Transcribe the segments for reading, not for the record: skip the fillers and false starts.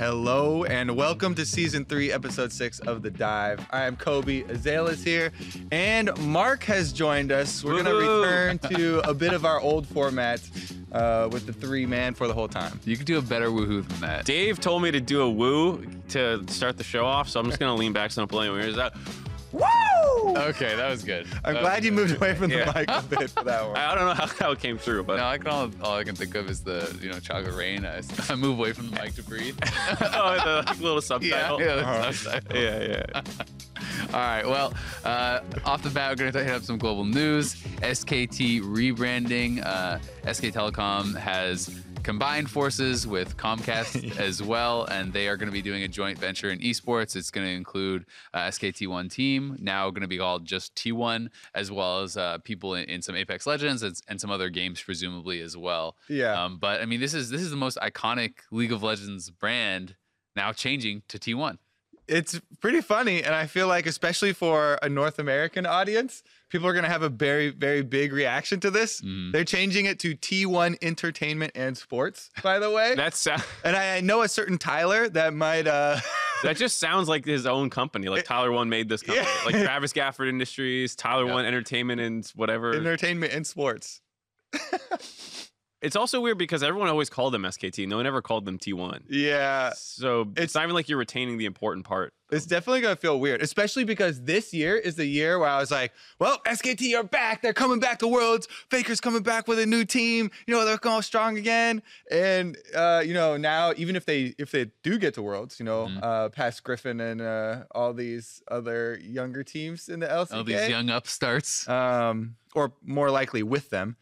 Hello and welcome to Season 3, Episode 6 of The Dive. I am Kobe, Azale is here, and Mark has joined us. We're going to return to a bit of our old format with the three-man for the whole time. You could do a better woohoo than that. Dave told me to do a woo to start the show off, so I'm just going to lean back so I don't play anywhere. Is that woo? Okay, that was good. I'm glad you moved away from the mic a bit for that one. I don't know how it came through, but No, all I can think of is the chocolate rain. I move away from the mic to breathe. oh, the little subtitle. Yeah. All right, well, off the bat, we're going to hit up some global news. SKT rebranding. SK Telecom has combined forces with Comcast as well, and they are going to be doing a joint venture in esports. It's going to include SKT1 Team, now going to be called just T1, as well as people in some Apex Legends and some other games, presumably, as well. Yeah. But, I mean, this is the most iconic League of Legends brand now changing to T1. It's pretty funny, and I feel like especially for a North American audience, people are going to have a very, very big reaction to this. They're changing it to T1 Entertainment and Sports, by the way. And I know a certain Tyler that might... That just sounds like his own company. Like Tyler One made this company. Yeah. Like Travis Gafford Industries, Tyler One Entertainment and whatever. Entertainment and Sports. It's also weird because everyone always called them SKT. No one ever called them T1. Yeah. So it's not even like you're retaining the important part. It's definitely going to feel weird, especially because this year is the year where I was like, well, SKT are back. They're coming back to Worlds. Faker's coming back with a new team. They're going strong again. And, now even if they do get to Worlds, past Griffin and all these other younger teams in the LCK. All these young upstarts. Or more likely with them.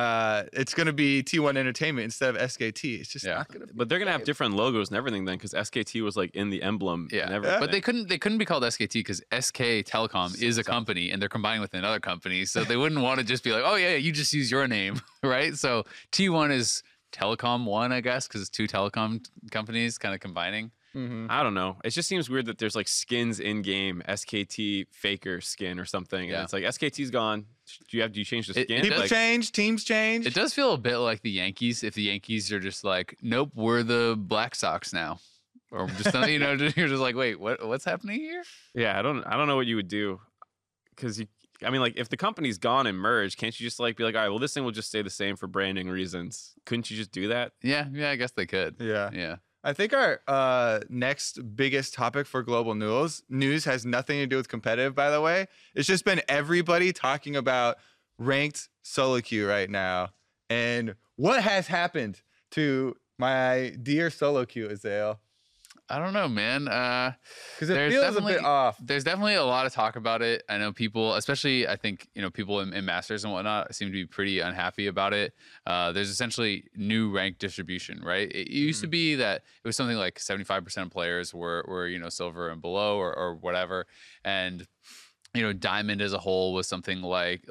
It's going to be T1 Entertainment instead of SKT. It's just not going to be. But they're going to have different logos and everything then, because SKT was like in the emblem. Yeah. And everything. But they couldn't be called SKT because SK Telecom is a company and they're combining with another company. So they wouldn't want to just be like, oh yeah, you just use your name, right? So T1 is Telecom One, I guess, because it's two telecom companies kind of combining. I don't know. It just seems weird that there's like skins in game, SKT Faker skin or something. Yeah. And it's like SKT's gone. Do you change the skin? People change, teams change. It does feel a bit like the Yankees. If the Yankees are just like, nope, we're the Black Sox now, or just you're just like, wait, what's happening here? Yeah, I don't know what you would do, because if the company's gone and merged, can't you just like be like, all right, well, this thing will just stay the same for branding reasons? Couldn't you just do that? Yeah, I guess they could. Yeah. I think our next biggest topic for global news has nothing to do with competitive, by the way. It's just been everybody talking about ranked solo queue right now. And what has happened to my dear solo queue, Azale? I don't know, man. Because it feels a bit off. There's definitely a lot of talk about it. I know people, especially I think, people in Masters and whatnot seem to be pretty unhappy about it. There's essentially new rank distribution, right? It used to be that it was something like 75% of players were silver and below or whatever. And Diamond as a whole was something like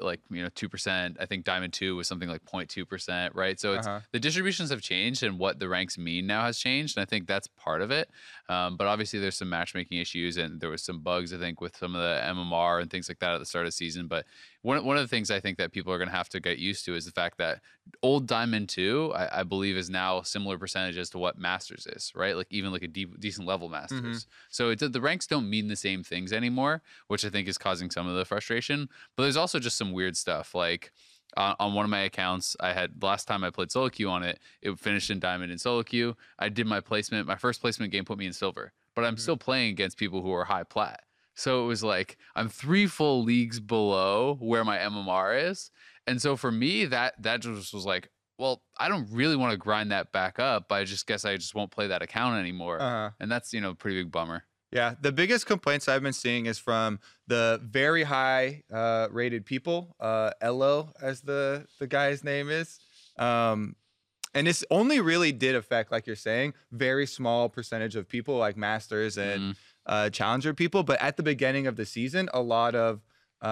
2%. I think Diamond 2 was something like 0.2%, right? So it's the distributions have changed and what the ranks mean now has changed, and I think that's part of it. But obviously there's some matchmaking issues and there was some bugs, I think, with some of the MMR and things like that at the start of the season. But one of the things I think that people are going to have to get used to is the fact that old Diamond 2, I believe, is now similar percentages to what Masters is, right? Like even like a decent level Masters. So the ranks don't mean the same things anymore, which I think is causing some of the frustration. But there's also just some weird stuff. Like on one of my accounts, last time I played solo queue on it finished in Diamond and solo queue. I did my first placement game put me in silver, but I'm still playing against people who are high plat. So it was like I'm 3 full leagues below where my MMR is. And so for me, that just was like, well, I don't really want to grind that back up. I guess I just won't play that account anymore. And that's, a pretty big bummer. Yeah, the biggest complaints I've been seeing is from the very high rated people, Elo as the guy's name is. And this only really did affect, like you're saying, very small percentage of people like Masters and Challenger people. But at the beginning of the season, a lot of,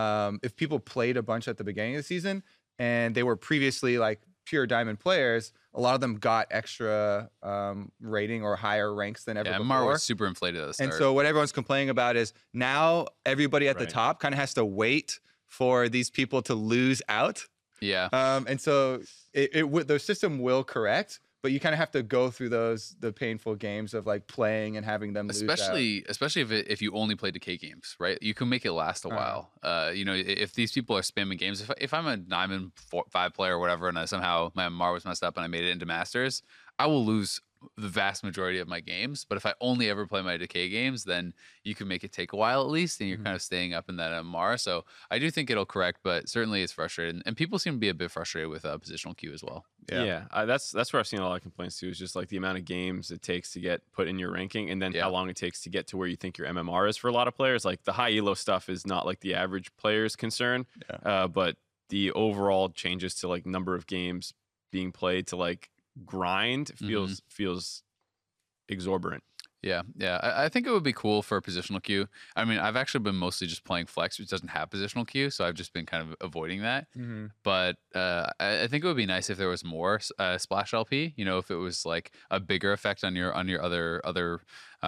if people played a bunch at the beginning of the season and they were previously like pure Diamond players, a lot of them got extra rating or higher ranks than ever before. MMR was super inflated at the start. And so what everyone's complaining about is now everybody at the top kind of has to wait for these people to lose out. Yeah. And so the system will correct, but you kind of have to go through the painful games of like playing and having them lose out. Especially if you only play decay games, right? You can make it last a while. You know, if these people are spamming games, if I'm a Diamond 5 player or whatever, and I somehow my MMR was messed up and I made it into Masters, I will lose the vast majority of my games. But if I only ever play my decay games, then you can make it take a while at least, and you're kind of staying up in that MMR. So I do think it'll correct, but certainly it's frustrating, and people seem to be a bit frustrated with positional queue as well. That's where I've seen a lot of complaints too. Is just like the amount of games it takes to get put in your ranking, and then how long it takes to get to where you think your MMR is for a lot of players. Like the high elo stuff is not like the average player's concern, but the overall changes to like number of games being played to like grind feels exorbitant. Yeah. I think it would be cool for a positional queue. I mean, I've actually been mostly just playing Flex, which doesn't have positional queue, so I've just been kind of avoiding that. But I think it would be nice if there was more Splash LP. You know, if it was like a bigger effect on your other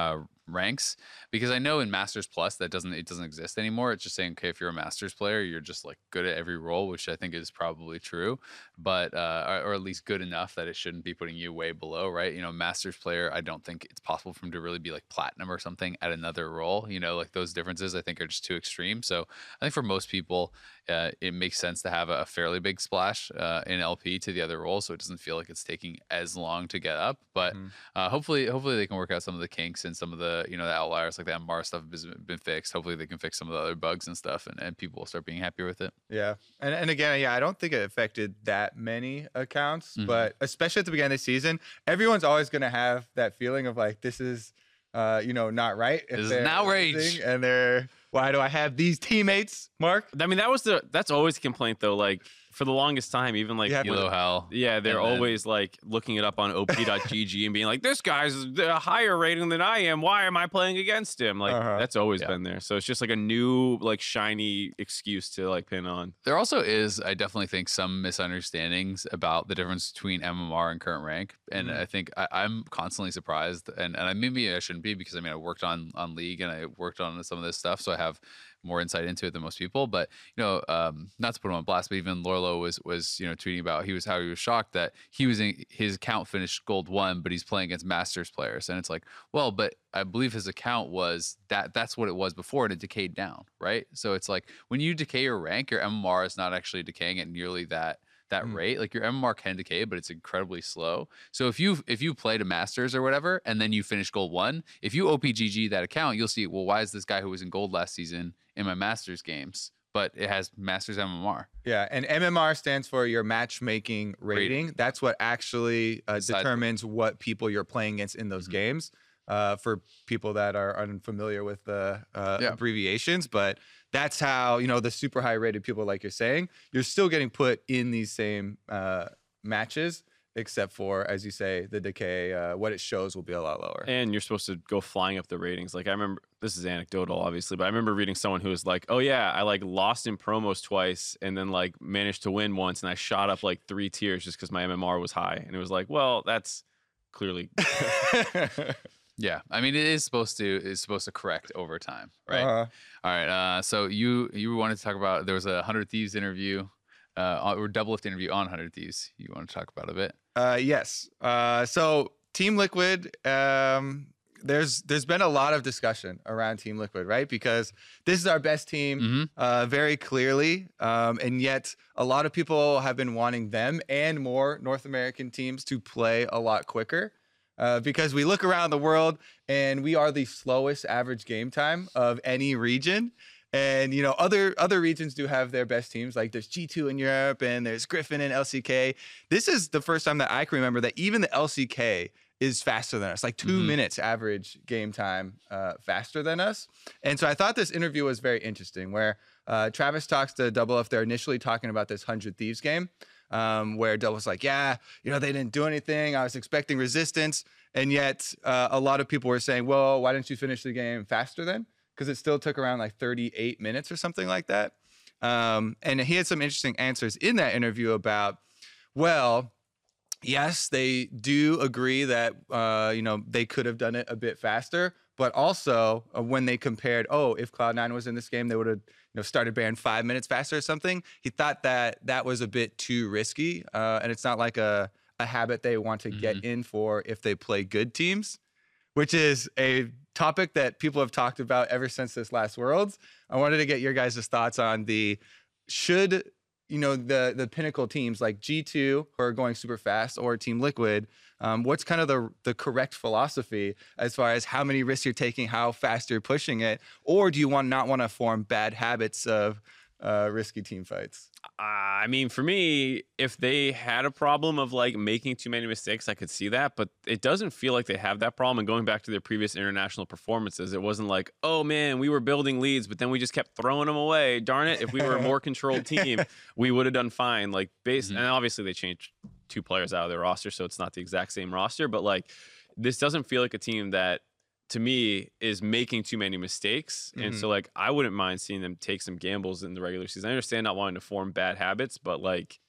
ranks, because I know in Masters Plus it doesn't exist anymore. It's just saying, okay, if you're a Masters player, you're just like good at every role, which I think is probably true, but or at least good enough that it shouldn't be putting you way below, right? You know, Masters player, I don't think it's possible for him to really be like platinum or something at another role. You know, like those differences I think are just too extreme. So I think for most people, it makes sense to have a fairly big splash in LP to the other role, so it doesn't feel like it's taking as long to get up. But hopefully they can work out some of the kinks and some of the the outliers, like the MMR stuff has been fixed. Hopefully they can fix some of the other bugs and stuff, and people will start being happier with it. Yeah, and again, I don't think it affected that many accounts, but especially at the beginning of the season, everyone's always going to have that feeling of like, this is not right. This is an outrage, and why do I have these teammates, Mark? I mean, that's always a complaint though. Like for the longest time, even like Elo Hell. Yeah, they're always like looking it up on op.gg and being like, this guy's a higher rating than I am. Why am I playing against him? Like that's always been there. So it's just like a new like shiny excuse to like pin on. There also is, I definitely think, some misunderstandings about the difference between MMR and current rank. And I think I'm constantly surprised, and maybe I shouldn't be, because I mean I worked on League and I worked on some of this stuff, so I have more insight into it than most people. But not to put him on blast, but even Lorlo was tweeting about how he was shocked that his account finished gold 1, but he's playing against Masters players, and it's like, well, but I believe his account was that's what it was before, and it decayed down, right? So it's like when you decay your rank, your MMR is not actually decaying at nearly that rate. Like your MMR can decay, but it's incredibly slow. So if you played a Masters or whatever, and then you finish gold 1, if you OPGG that account, you'll see, well, why is this guy who was in gold last season in my Masters games, but it has Masters MMR? Yeah, and MMR stands for your matchmaking rating. That's what actually determines what people you're playing against in those games. For people that are unfamiliar with the abbreviations, but that's how, the super high rated people, like you're saying, you're still getting put in these same matches, except for, as you say, the decay, what it shows will be a lot lower. And you're supposed to go flying up the ratings. Like I remember, this is anecdotal obviously, but I remember reading someone who was like, oh yeah, I like lost in promos twice and then like managed to win once, and I shot up like 3 tiers just because my MMR was high. And it was like, well, that's clearly... Yeah, I mean, it's supposed to correct over time, right? All right. So you wanted to talk about, there was a 100 Thieves interview, or Doublelift interview on 100 Thieves. You want to talk about a bit? Yes. So Team Liquid, there's been a lot of discussion around Team Liquid, right? Because this is our best team, very clearly, and yet a lot of people have been wanting them and more North American teams to play a lot quicker. Because we look around the world and we are the slowest average game time of any region. And, other regions do have their best teams. Like there's G2 in Europe and there's Griffin and LCK. This is the first time that I can remember that even the LCK is faster than us, like 2 minutes average game time faster than us. And so I thought this interview was very interesting, where Travis talks to Doublelift. They're initially talking about this 100 Thieves game. Where Double was like, they didn't do anything. I was expecting resistance. And yet a lot of people were saying, well, why didn't you finish the game faster then? Because it still took around like 38 minutes or something like that. And he had some interesting answers in that interview about, well, yes, they do agree that, they could have done it a bit faster. But also when they compared, if Cloud9 was in this game, they would have started Baron 5 minutes faster or something. He thought that was a bit too risky. And it's not like a a habit they want to get Mm-hmm. in for if they play good teams, which is a topic that people have talked about ever since this last Worlds. I wanted to get your guys' thoughts on should the pinnacle teams like G2 who are going super fast or Team Liquid, what's kind of the correct philosophy as far as how many risks you're taking, how fast you're pushing it, or do you not want to form bad habits of risky team fights? I mean, for me, if they had a problem of like making too many mistakes, I could see that, but it doesn't feel like they have that problem. And going back to their previous international performances, it wasn't like, oh man, we were building leads, but then we just kept throwing them away. Darn it. If we were a more controlled team, we would have done fine. Like and obviously they changed 2 players out of their roster, so it's not the exact same roster, but like this doesn't feel like a team that to me is making too many mistakes. And so like I wouldn't mind seeing them take some gambles in the regular season. I understand not wanting to form bad habits, but like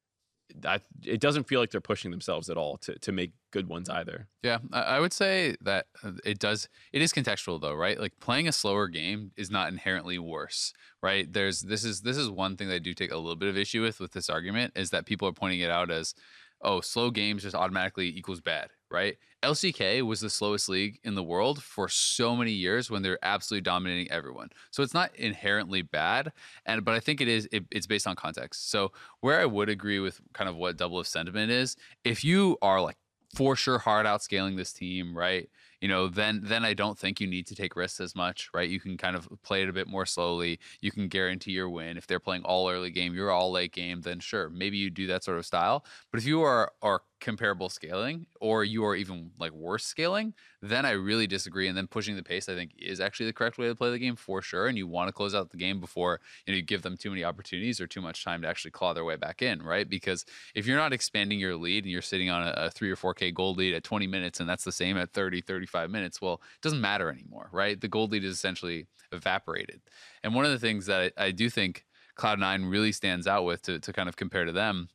it doesn't feel like they're pushing themselves at all to make good ones either. Yeah, I would say that it is contextual though, right? Like playing a slower game is not inherently worse, right? This is one thing that I do take a little bit of issue with this argument, is that people are pointing it out as, oh, slow games just automatically equals bad, right? LCK was the slowest league in the world for so many years when they're absolutely dominating everyone. So it's not inherently bad, but I think it's based on context. So where I would agree with kind of what Doublelift's sentiment is, if you are like for sure hard out scaling this team, right? Then I don't think you need to take risks as much, right? You can kind of play it a bit more slowly. You can guarantee your win. If they're playing all early game, you're all late game, then sure, maybe you do that sort of style. But if you are comparable scaling, or you are even like worse scaling, then I really disagree. And then pushing the pace, I think, is actually the correct way to play the game for sure. And you want to close out the game before you give them too many opportunities or too much time to actually claw their way back in, right? Because if you're not expanding your lead and you're sitting on a 3 or 4K gold lead at 20 minutes, and that's the same at 30, 35 minutes, well, it doesn't matter anymore, right? The gold lead is essentially evaporated. And one of the things that I do think Cloud9 really stands out with to kind of compare to them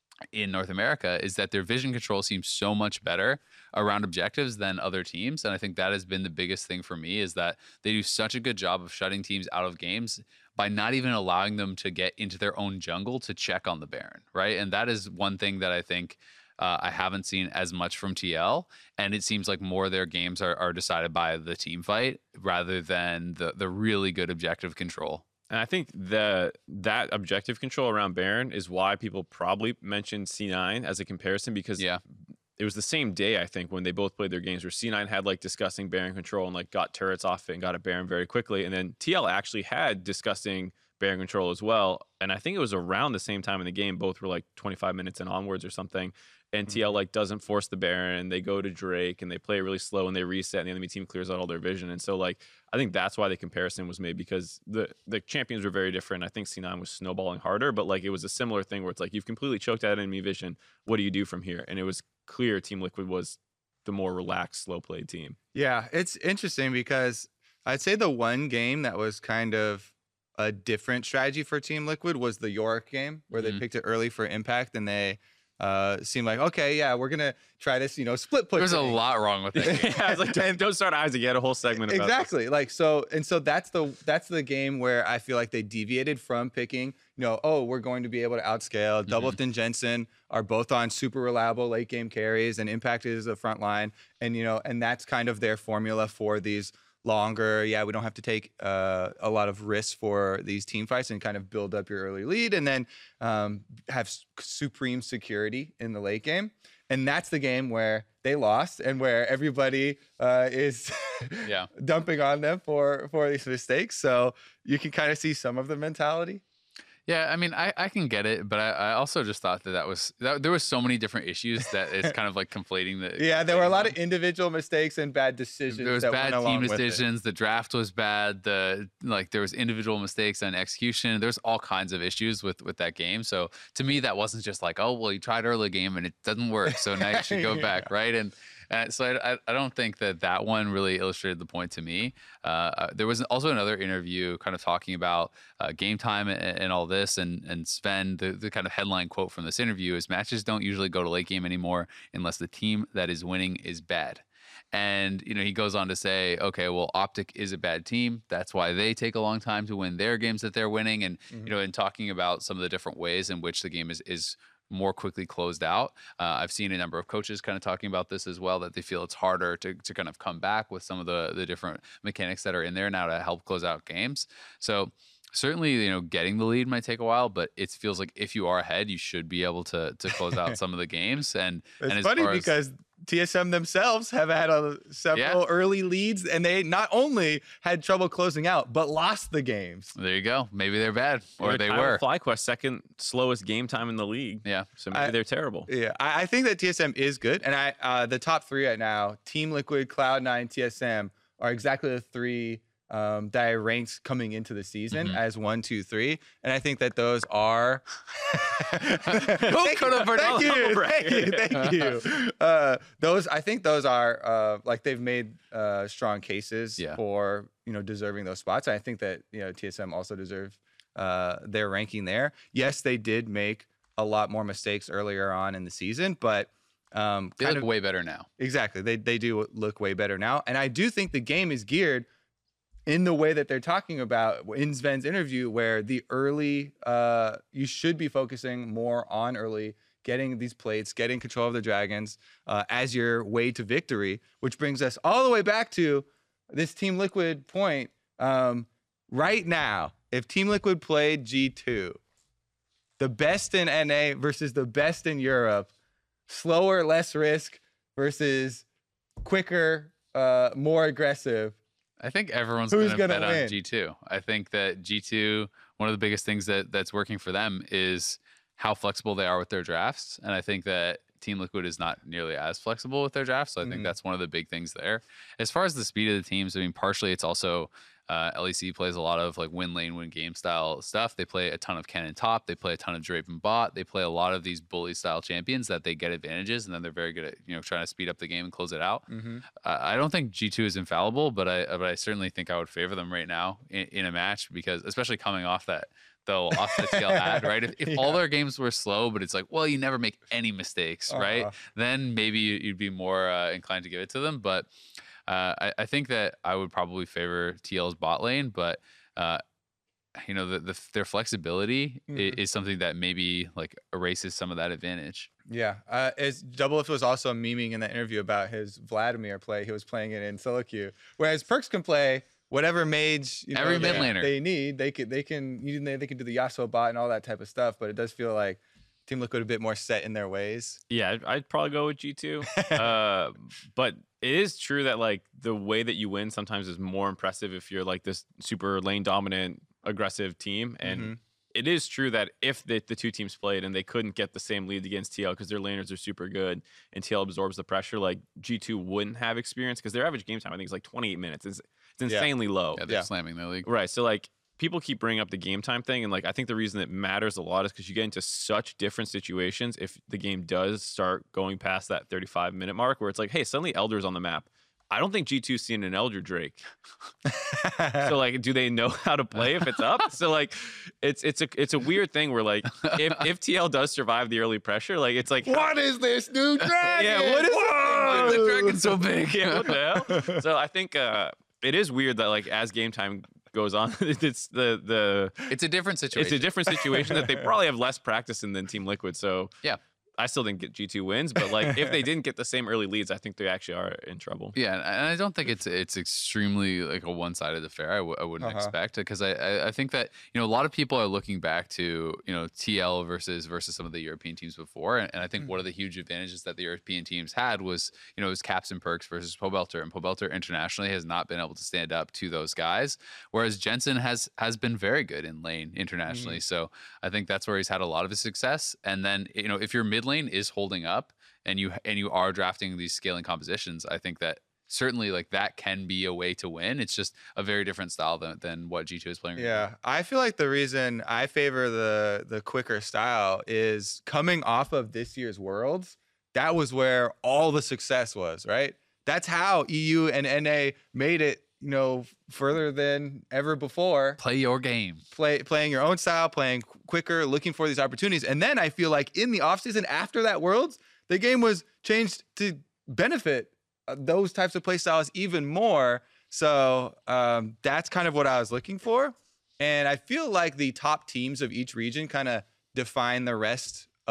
in North America is that their vision control seems so much better around objectives than other teams. And I think that has been the biggest thing for me, is that they do such a good job of shutting teams out of games by not even allowing them to get into their own jungle to check on the Baron, right? And that is one thing that I think I haven't seen as much from TL, and it seems like more of their games are decided by the team fight rather than the really good objective control. And I think that objective control around Baron is why people probably mentioned C9 as a comparison, because it was the same day, I think, when they both played their games, where C9 had like disgusting Baron control and like got turrets off it and got a Baron very quickly. And then TL actually had disgusting Baron control as well. And I think it was around the same time in the game. Both were like 25 minutes and onwards or something. And TL like doesn't force the Baron. They go to Drake and they play really slow and they reset, and the enemy team clears out all their vision. And so like I think that's why the comparison was made, because the champions were very different. I think C9 was snowballing harder, but like it was a similar thing where it's like you've completely choked out enemy vision. What do you do from here? And it was clear Team Liquid was the more relaxed, slow played team. Yeah, it's interesting because I'd say the one game that was kind of a different strategy for Team Liquid was the York game, where they picked it early for impact, and they seemed like, okay, yeah, we're gonna try this, split push. There's a lot wrong with it. Yeah, I was like, don't start Isaac. You had a whole segment about exactly. Like so that's the game where I feel like they deviated from picking, we're going to be able to outscale. Doublelift and Jensen are both on super reliable late game carries, and Impact is the front line, and and that's kind of their formula for these longer. Yeah, we don't have to take a lot of risks for these team fights and kind of build up your early lead, and then have supreme security in the late game. And that's the game where they lost, and where everybody is dumping on them for these mistakes. So you can kind of see some of the mentality. Yeah, I mean, I can get it, but I also just thought that there was so many different issues that it's kind of like conflating the. Yeah, there were a lot of individual mistakes and bad decisions. There was that bad went team along with decisions. it. The draft was bad. There was individual mistakes on execution. There's all kinds of issues with that game. So to me, that wasn't just like, oh well, you tried early game and it doesn't work, so now you should go back, right? And so I don't think that one really illustrated the point to me. There was also another interview kind of talking about game time and all this, and Sven, the kind of headline quote from this interview is, matches don't usually go to late game anymore unless the team that is winning is bad. And, he goes on to say, okay, well, Optic is a bad team. That's why they take a long time to win their games that they're winning. And, in talking about some of the different ways in which the game is more quickly closed out. I've seen a number of coaches kind of talking about this as well, that they feel it's harder to kind of come back with some of the different mechanics that are in there now to help close out games. So certainly, getting the lead might take a while, but it feels like if you are ahead, you should be able to close out some of the games. And it's funny because TSM themselves have had several early leads, and they not only had trouble closing out, but lost the games. There you go. Maybe they're bad, or they were. FlyQuest, second slowest game time in the league. Yeah. So maybe they're terrible. Yeah, I think that TSM is good. And the top three right now, Team Liquid, Cloud9, TSM, are exactly the three that I ranked coming into the season as 1, 2, 3, and I think that those are. Thank you. I think those are like they've made strong cases for deserving those spots. I think that TSM also deserve their ranking there. Yes, they did make a lot more mistakes earlier on in the season, but they look way better now. Exactly, they do look way better now, and I do think the game is geared in the way that they're talking about in Sven's interview, where the early, you should be focusing more on early, getting these plates, getting control of the dragons as your way to victory, which brings us all the way back to this Team Liquid point. Right now, if Team Liquid played G2, the best in NA versus the best in Europe, slower, less risk versus quicker, more aggressive, I think everyone's going to bet on G2. I think that G2, one of the biggest things that's working for them is how flexible they are with their drafts. And I think that Team Liquid is not nearly as flexible with their drafts. So I think that's one of the big things there. As far as the speed of the teams, I mean, partially it's also LEC plays a lot of like win lane, win game style stuff. They play a ton of cannon top. They play a ton of Draven bot. They play a lot of these bully style champions that they get advantages, and then they're very good at trying to speed up the game and close it out. I don't think G2 is infallible, but I certainly think I would favor them right now in a match, because especially coming off that off the tail ad, right? If all their games were slow, but it's like, well, you never make any mistakes, right? Then maybe you'd be more inclined to give it to them, but. I think that I would probably favor TL's bot lane, but their flexibility is something that maybe like erases some of that advantage. Yeah, as Doublelift was also memeing in that interview about his Vladimir play. He was playing it in solo queue, whereas Perkz can play whatever mage every mid laner they need. They can do the Yasuo bot and all that type of stuff, but it does feel like Team Liquid a bit more set in their ways. Yeah, I'd probably go with G2. But it is true that like the way that you win sometimes is more impressive if you're like this super lane dominant, aggressive team. And it is true that if the two teams played and they couldn't get the same lead against TL because their laners are super good and TL absorbs the pressure, like G2 wouldn't have experience, because their average game time I think is like 28 minutes. It's insanely low. Yeah, they're slamming their league. Right. So like people keep bringing up the game time thing, and like I think the reason it matters a lot is because you get into such different situations if the game does start going past that 35-minute mark, where it's like, hey, suddenly Elder's on the map. I don't think G2's seen an Elder Drake. So like, do they know how to play if it's up? So like, it's a weird thing where like, if TL does survive the early pressure, like it's like, what is this new dragon? Yeah, what is this? The dragon's so big. Yeah, what the hell? So I think it is weird that like as game time goes on, it's a different situation. It's a different situation that they probably have less practice in than Team Liquid. So yeah. I still didn't get G2 wins, but like if they didn't get the same early leads, I think they actually are in trouble. Yeah, and I don't think it's extremely like a one-sided affair. I wouldn't expect, because I think that a lot of people are looking back to TL versus some of the European teams before, and I think one of the huge advantages that the European teams had was it was Caps and Perkz versus Pobelter, and Pobelter internationally has not been able to stand up to those guys, whereas Jensen has been very good in lane internationally. So I think that's where he's had a lot of his success. And then if your mid lane is holding up and you are drafting these scaling compositions, I think that certainly like that can be a way to win. It's just a very different style than what G2 is playing. Yeah, I feel like the reason I favor the quicker style is coming off of this year's Worlds. That was where all the success was, right? That's how EU and NA made it further than ever before. Play your game. Playing your own style, playing quicker, looking for these opportunities. And then I feel like in the offseason after that Worlds, the game was changed to benefit those types of play styles even more. So that's kind of what I was looking for. And I feel like the top teams of each region kind of define the rest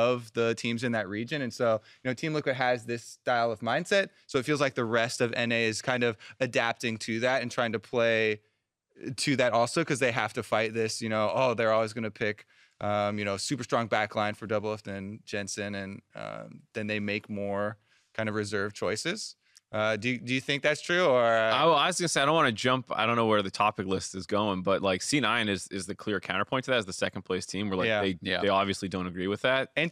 of the teams in that region. And so, Team Liquid has this style of mindset. So it feels like the rest of NA is kind of adapting to that and trying to play to that also, because they have to fight this, they're always going to pick, super strong backline for Doublelift and Jensen. And then they make more kind of reserve choices. Do you think that's true? Or I was gonna say, I don't want to jump. I don't know where the topic list is going, but like C9 is the clear counterpoint to that as the second place team. Where like they obviously don't agree with that. And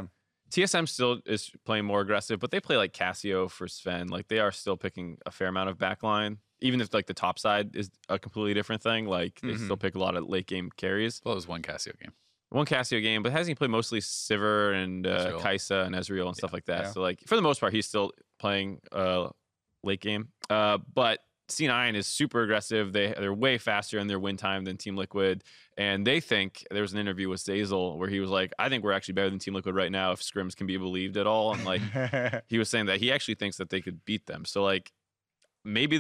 TSM still is playing more aggressive, but they play like Casio for Sven. Like they are still picking a fair amount of backline, even if like the top side is a completely different thing. Like they still pick a lot of late game carries. Well, it was one Casio game. One Casio game, but hasn't he played mostly Sivir and Kaisa and Ezreal and stuff like that? Yeah. So like for the most part, he's still playing late game. But C9 is super aggressive. They're way faster in their win time than Team Liquid. And they think, there was an interview with Zazel where he was like, I think we're actually better than Team Liquid right now if scrims can be believed at all. And like he was saying that he actually thinks that they could beat them. So like maybe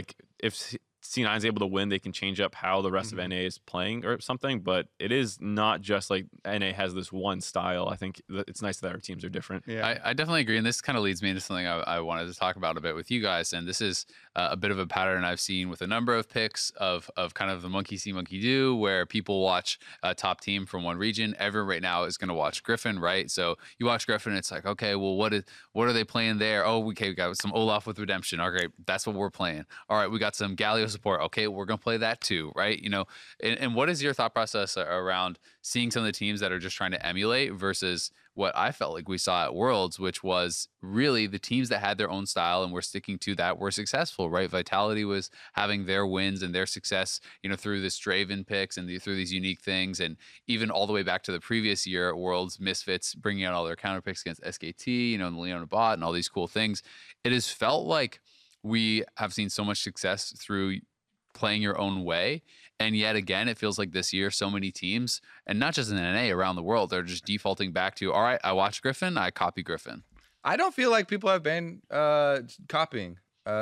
if C9 is able to win, they can change up how the rest of NA is playing or something, but it is not just like NA has this one style. I think it's nice that our teams are different. Yeah, I definitely agree. And this kind of leads me into something I wanted to talk about a bit with you guys. And this is a bit of a pattern I've seen with a number of picks of kind of the monkey see, monkey do, where people watch a top team from one region. Everyone right now is going to watch Griffin, right? So you watch Griffin, it's like, okay, well, what are they playing there? Oh, okay, we got some Olaf with Redemption. Okay, that's what we're playing. All right, we got some Galio support. Okay, we're going to play that too, right? And what is your thought process around seeing some of the teams that are just trying to emulate versus what I felt like we saw at Worlds, which was really the teams that had their own style and were sticking to that were successful, right? Vitality was having their wins and their success, through this Draven picks and through these unique things. And even all the way back to the previous year at Worlds, Misfits bringing out all their counter picks against SKT, and the Leona bot and all these cool things. It has felt like we have seen so much success through playing your own way. And yet again, it feels like this year, so many teams, and not just in NA, around the world, they're just defaulting back to, all right, I watch Griffin, I copy Griffin. I don't feel like people have been copying.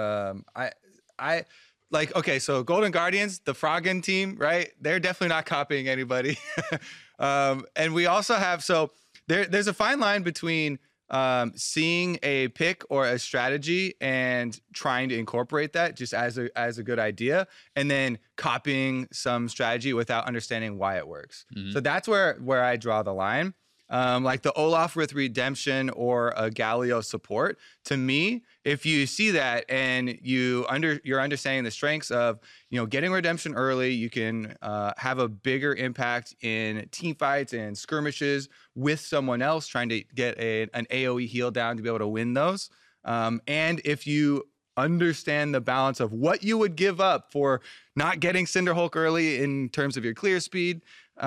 I like, okay, so Golden Guardians, the Froggen team, right? They're definitely not copying anybody. And we also have, so there's a fine line between seeing a pick or a strategy and trying to incorporate that just as a good idea, and then copying some strategy without understanding why it works. So that's where I draw the line. Like the Olaf with Redemption or a Galio support. To me, if you see that and you're understanding the strengths of, getting Redemption early, you can have a bigger impact in team fights and skirmishes with someone else trying to get an AoE heal down to be able to win those. And if you understand the balance of what you would give up for not getting Cinderhulk early in terms of your clear speed,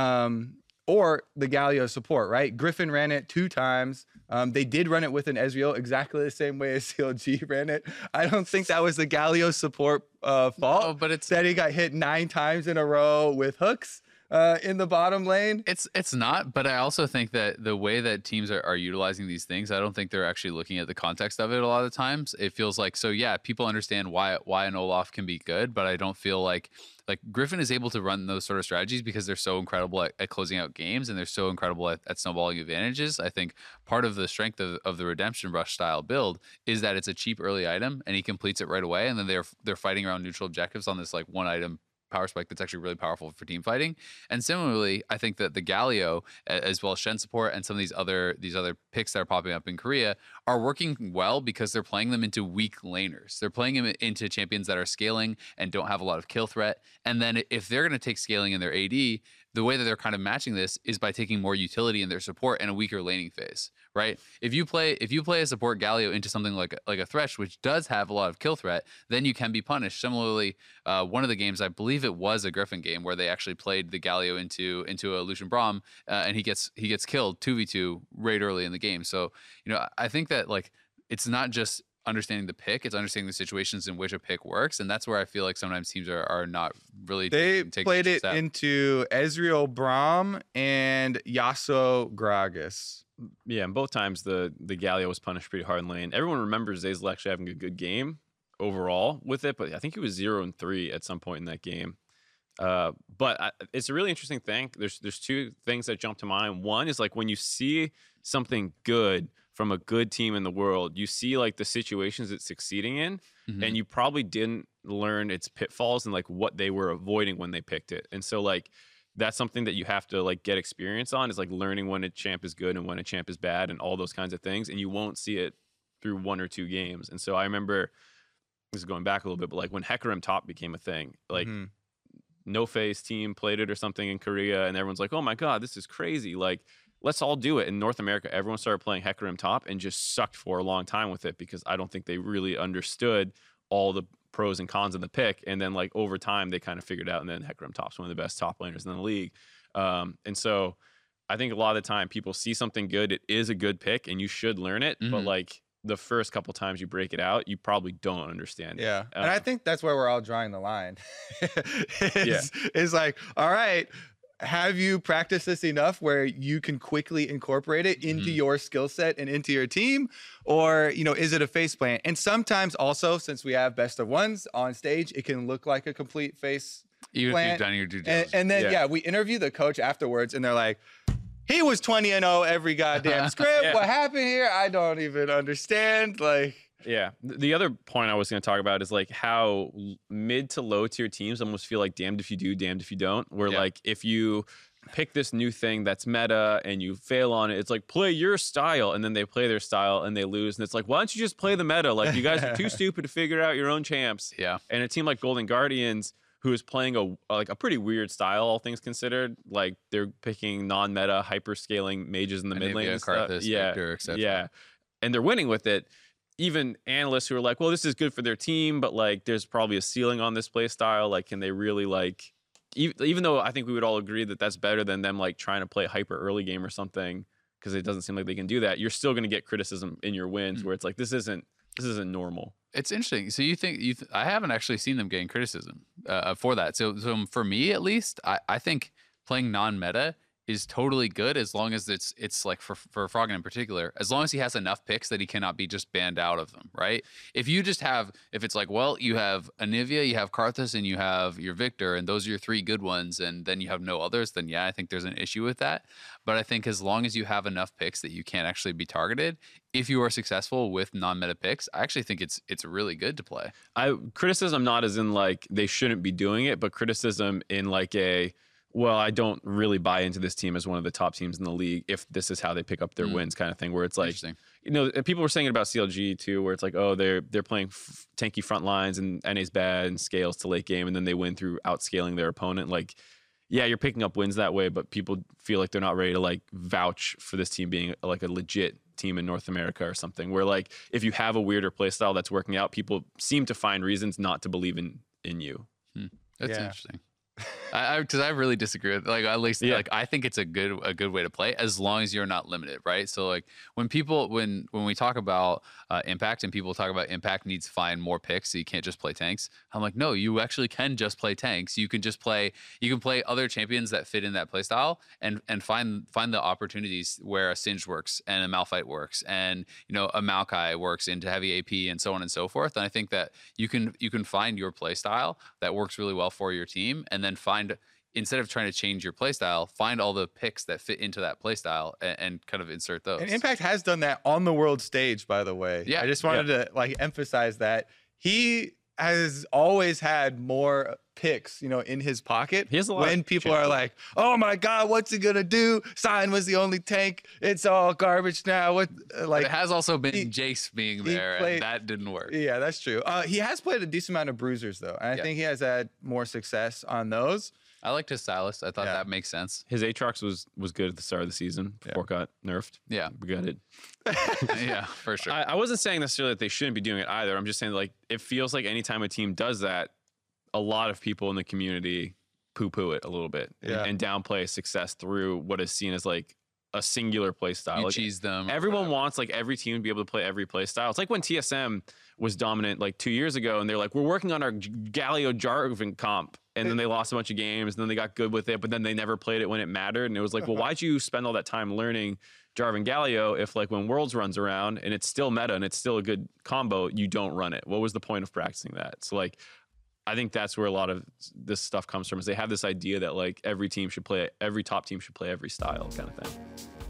or the Galio support, right? Griffin ran it 2 times. They did run it with an Ezreal exactly the same way as CLG ran it. I don't think that was the Galio support fault. No, but it's that he got hit 9 times in a row with hooks in the bottom lane. It's not, but I also think that the way that teams are utilizing these things, I don't think they're actually looking at the context of it a lot of the times. It feels like, so yeah, people understand why an Olaf can be good, but I don't feel like Griffin is able to run those sort of strategies because they're so incredible at closing out games, and they're so incredible at snowballing advantages. I think part of the strength of the Redemption Rush style build is that it's a cheap early item and he completes it right away, and then they're fighting around neutral objectives on this like one item power spike that's actually really powerful for team fighting. And similarly, I think that the Galio, as well as Shen support and some of these other picks that are popping up in Korea, are working well because they're playing them into weak laners. They're playing them into champions that are scaling and don't have a lot of kill threat. And then if they're going to take scaling in their AD, the way that they're kind of matching this is by taking more utility in their support and a weaker laning phase, right? If you play a support Galio into something like a Thresh, which does have a lot of kill threat, then you can be punished. Similarly, one of the games, I believe it was a Griffin game, where they actually played the Galio into a Lucian Braum, and he gets killed 2v2 right early in the game. So I think that it's not just understanding the pick, it's understanding the situations in which a pick works, and that's where I feel like sometimes teams are not really taking played it into Ezreal Braum and Yasuo Gragas. Yeah, and both times the Galio was punished pretty hard in lane. Everyone remembers Zazel actually having a good game overall with it, but I think he was 0-3 at some point in that game. It's a really interesting thing. There's two things that jump to mind. One is like when you see something good from a good team in the world, you see like the situations it's succeeding in, and you probably didn't learn its pitfalls and like what they were avoiding when they picked it. And so like that's something that you have to like get experience on, is like learning when a champ is good and when a champ is bad and all those kinds of things. And you won't see it through 1 or 2 games. And so I remember, this is going back a little bit, but like when Hecarim Top became a thing, like No Face team played it or something in Korea, and everyone's like, oh my God, this is crazy. Like, let's all do it. In North America, everyone started playing Hecarim Top and just sucked for a long time with it, because I don't think they really understood all the pros and cons of the pick. And then like over time, they kind of figured out, and then Hecarim Top's one of the best top laners in the league. And so I think a lot of the time people see something good, it is a good pick and you should learn it. But like the first couple times you break it out, you probably don't understand it. Yeah. And I think that's where we're all drawing the line. It's like, all right, have you practiced this enough where you can quickly incorporate it into your skill set and into your team? Or, you know, is it a face plant? And sometimes also, since we have best of ones on stage, it can look like a complete face Even plant. if you've done your due diligence. And then, we interview the coach afterwards, and they're like, he was 20-0 every goddamn script. What happened here? I don't even understand. Like, yeah. The other point I was going to talk about is like how mid to low tier teams almost feel like damned if you do, damned if you don't. Where like if you pick this new thing that's meta and you fail on it, it's like play your style, and then they play their style and they lose, and it's like, why don't you just play the meta? Like, you guys are too stupid to figure out your own champs. Yeah. And a team like Golden Guardians, who is playing a pretty weird style, all things considered. Like they're picking non-meta, hyper-scaling mages in the mid lane. And stuff. Victor, yeah, and they're winning with it. Even analysts who are like, well, this is good for their team, but like there's probably a ceiling on this play style. Like, can they really like, even though I think we would all agree that that's better than them like trying to play hyper early game or something, because it doesn't seem like they can do that. You're still going to get criticism in your wins where it's like, this isn't normal. It's interesting. So you think I haven't actually seen them getting criticism for that. So for me at least, I think playing non-meta is totally good as long as it's like for Froggen in particular, as long as he has enough picks that he cannot be just banned out of them, right? If it's like, well, you have Anivia, you have Karthus, and you have your Victor, and those are your 3 good ones, and then you have no others, then yeah, I think there's an issue with that. But I think as long as you have enough picks that you can't actually be targeted, if you are successful with non-meta picks, I actually think it's really good to play. Criticism not as in like they shouldn't be doing it, but criticism in like well, I don't really buy into this team as one of the top teams in the league if this is how they pick up their wins kind of thing, where it's like, you know, people were saying it about CLG too, where it's like, oh, they're playing tanky front lines and NA's bad and scales to late game, and then they win through outscaling their opponent. Like, yeah, you're picking up wins that way, but people feel like they're not ready to like vouch for this team being like a legit team in North America or something, where like if you have a weirder play style that's working out, people seem to find reasons not to believe in you. That's interesting. Because I really disagree with, like, at least like I think it's a good way to play as long as you're not limited, right? So like when we talk about impact and people talk about impact needs to find more picks, so you can't just play tanks. I'm like, no, you actually can just play tanks. You can play other champions that fit in that play style and find the opportunities where a Singed works and a Malphite works and, you know, a Maokai works into heavy AP and so on and so forth. And I think that you can find your play style that works really well for your team, and then instead of trying to change your playstyle, find all the picks that fit into that playstyle and kind of insert those. And Impact has done that on the world stage, by the way. Yeah. I just wanted to like emphasize that he has always had more picks, you know, in his pocket. He has a lot when people are like, "Oh my God, what's he gonna do? Sign was the only tank. It's all garbage now." What like? But it has also been Jace being there, and that didn't work. Yeah, that's true. He has played a decent amount of bruisers though, and I think he has had more success on those. I liked his Silas. I thought that makes sense. His Aatrox was good at the start of the season before it got nerfed. Yeah. We got it. Yeah, for sure. I wasn't saying necessarily that they shouldn't be doing it either. I'm just saying like it feels like anytime a team does that, a lot of people in the community poo-poo it a little bit and downplay success through what is seen as like a singular play style. You like, cheese them. Everyone wants like every team to be able to play every play style. It's like when TSM was dominant like 2 years ago, and they're like, we're working on our Galio Jarvan comp. And then they lost a bunch of games, and then they got good with it, but then they never played it when it mattered. And it was like, well, why'd you spend all that time learning Jarvan Galio if like when Worlds runs around and it's still meta and it's still a good combo, you don't run it? What was the point of practicing that? So like, I think that's where a lot of this stuff comes from. Is they have this idea that like every top team should play every style kind of thing.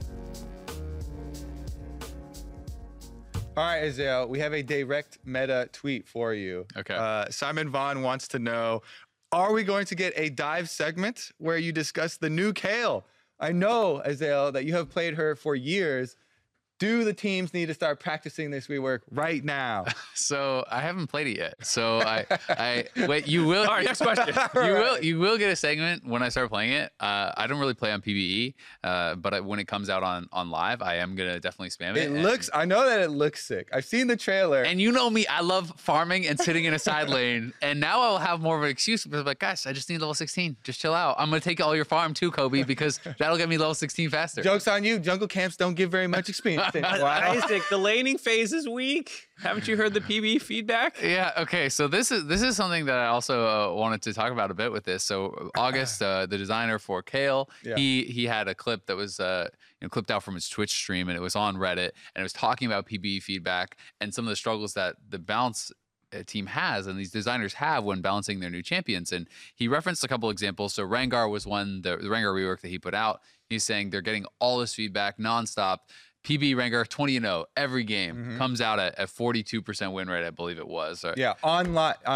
All right, Azael, we have a direct meta tweet for you. Okay. Simon Vaughn wants to know, are we going to get a dive segment where you discuss the new Kayle? I know, Azael, that you have played her for years. Do the teams need to start practicing this rework right now? So I haven't played it yet. So I wait. You will. All right, next question. You will get a segment when I start playing it. I don't really play on PvE, but when it comes out on live, I am gonna definitely spam it. I know that it looks sick. I've seen the trailer. And you know me, I love farming and sitting in a side lane. And now I'll have more of an excuse because I'm like, gosh, I just need level 16. Just chill out. I'm gonna take all your farm too, Kobe, because that'll get me level 16 faster. Joke's on you. Jungle camps don't give very much experience. Isaac, the laning phase is weak. Haven't you heard the PB feedback? Yeah. Okay. So this is something that I also wanted to talk about a bit with this. So August, the designer for Kayle, he had a clip that was clipped out from his Twitch stream, and it was on Reddit, and it was talking about PB feedback and some of the struggles that the balance team has and these designers have when balancing their new champions. And he referenced a couple examples. So Rengar was one, the Rengar rework that he put out. He's saying they're getting all this feedback nonstop. PB Rengar 20-0 every game comes out at 42% win rate, I believe it was. Yeah, on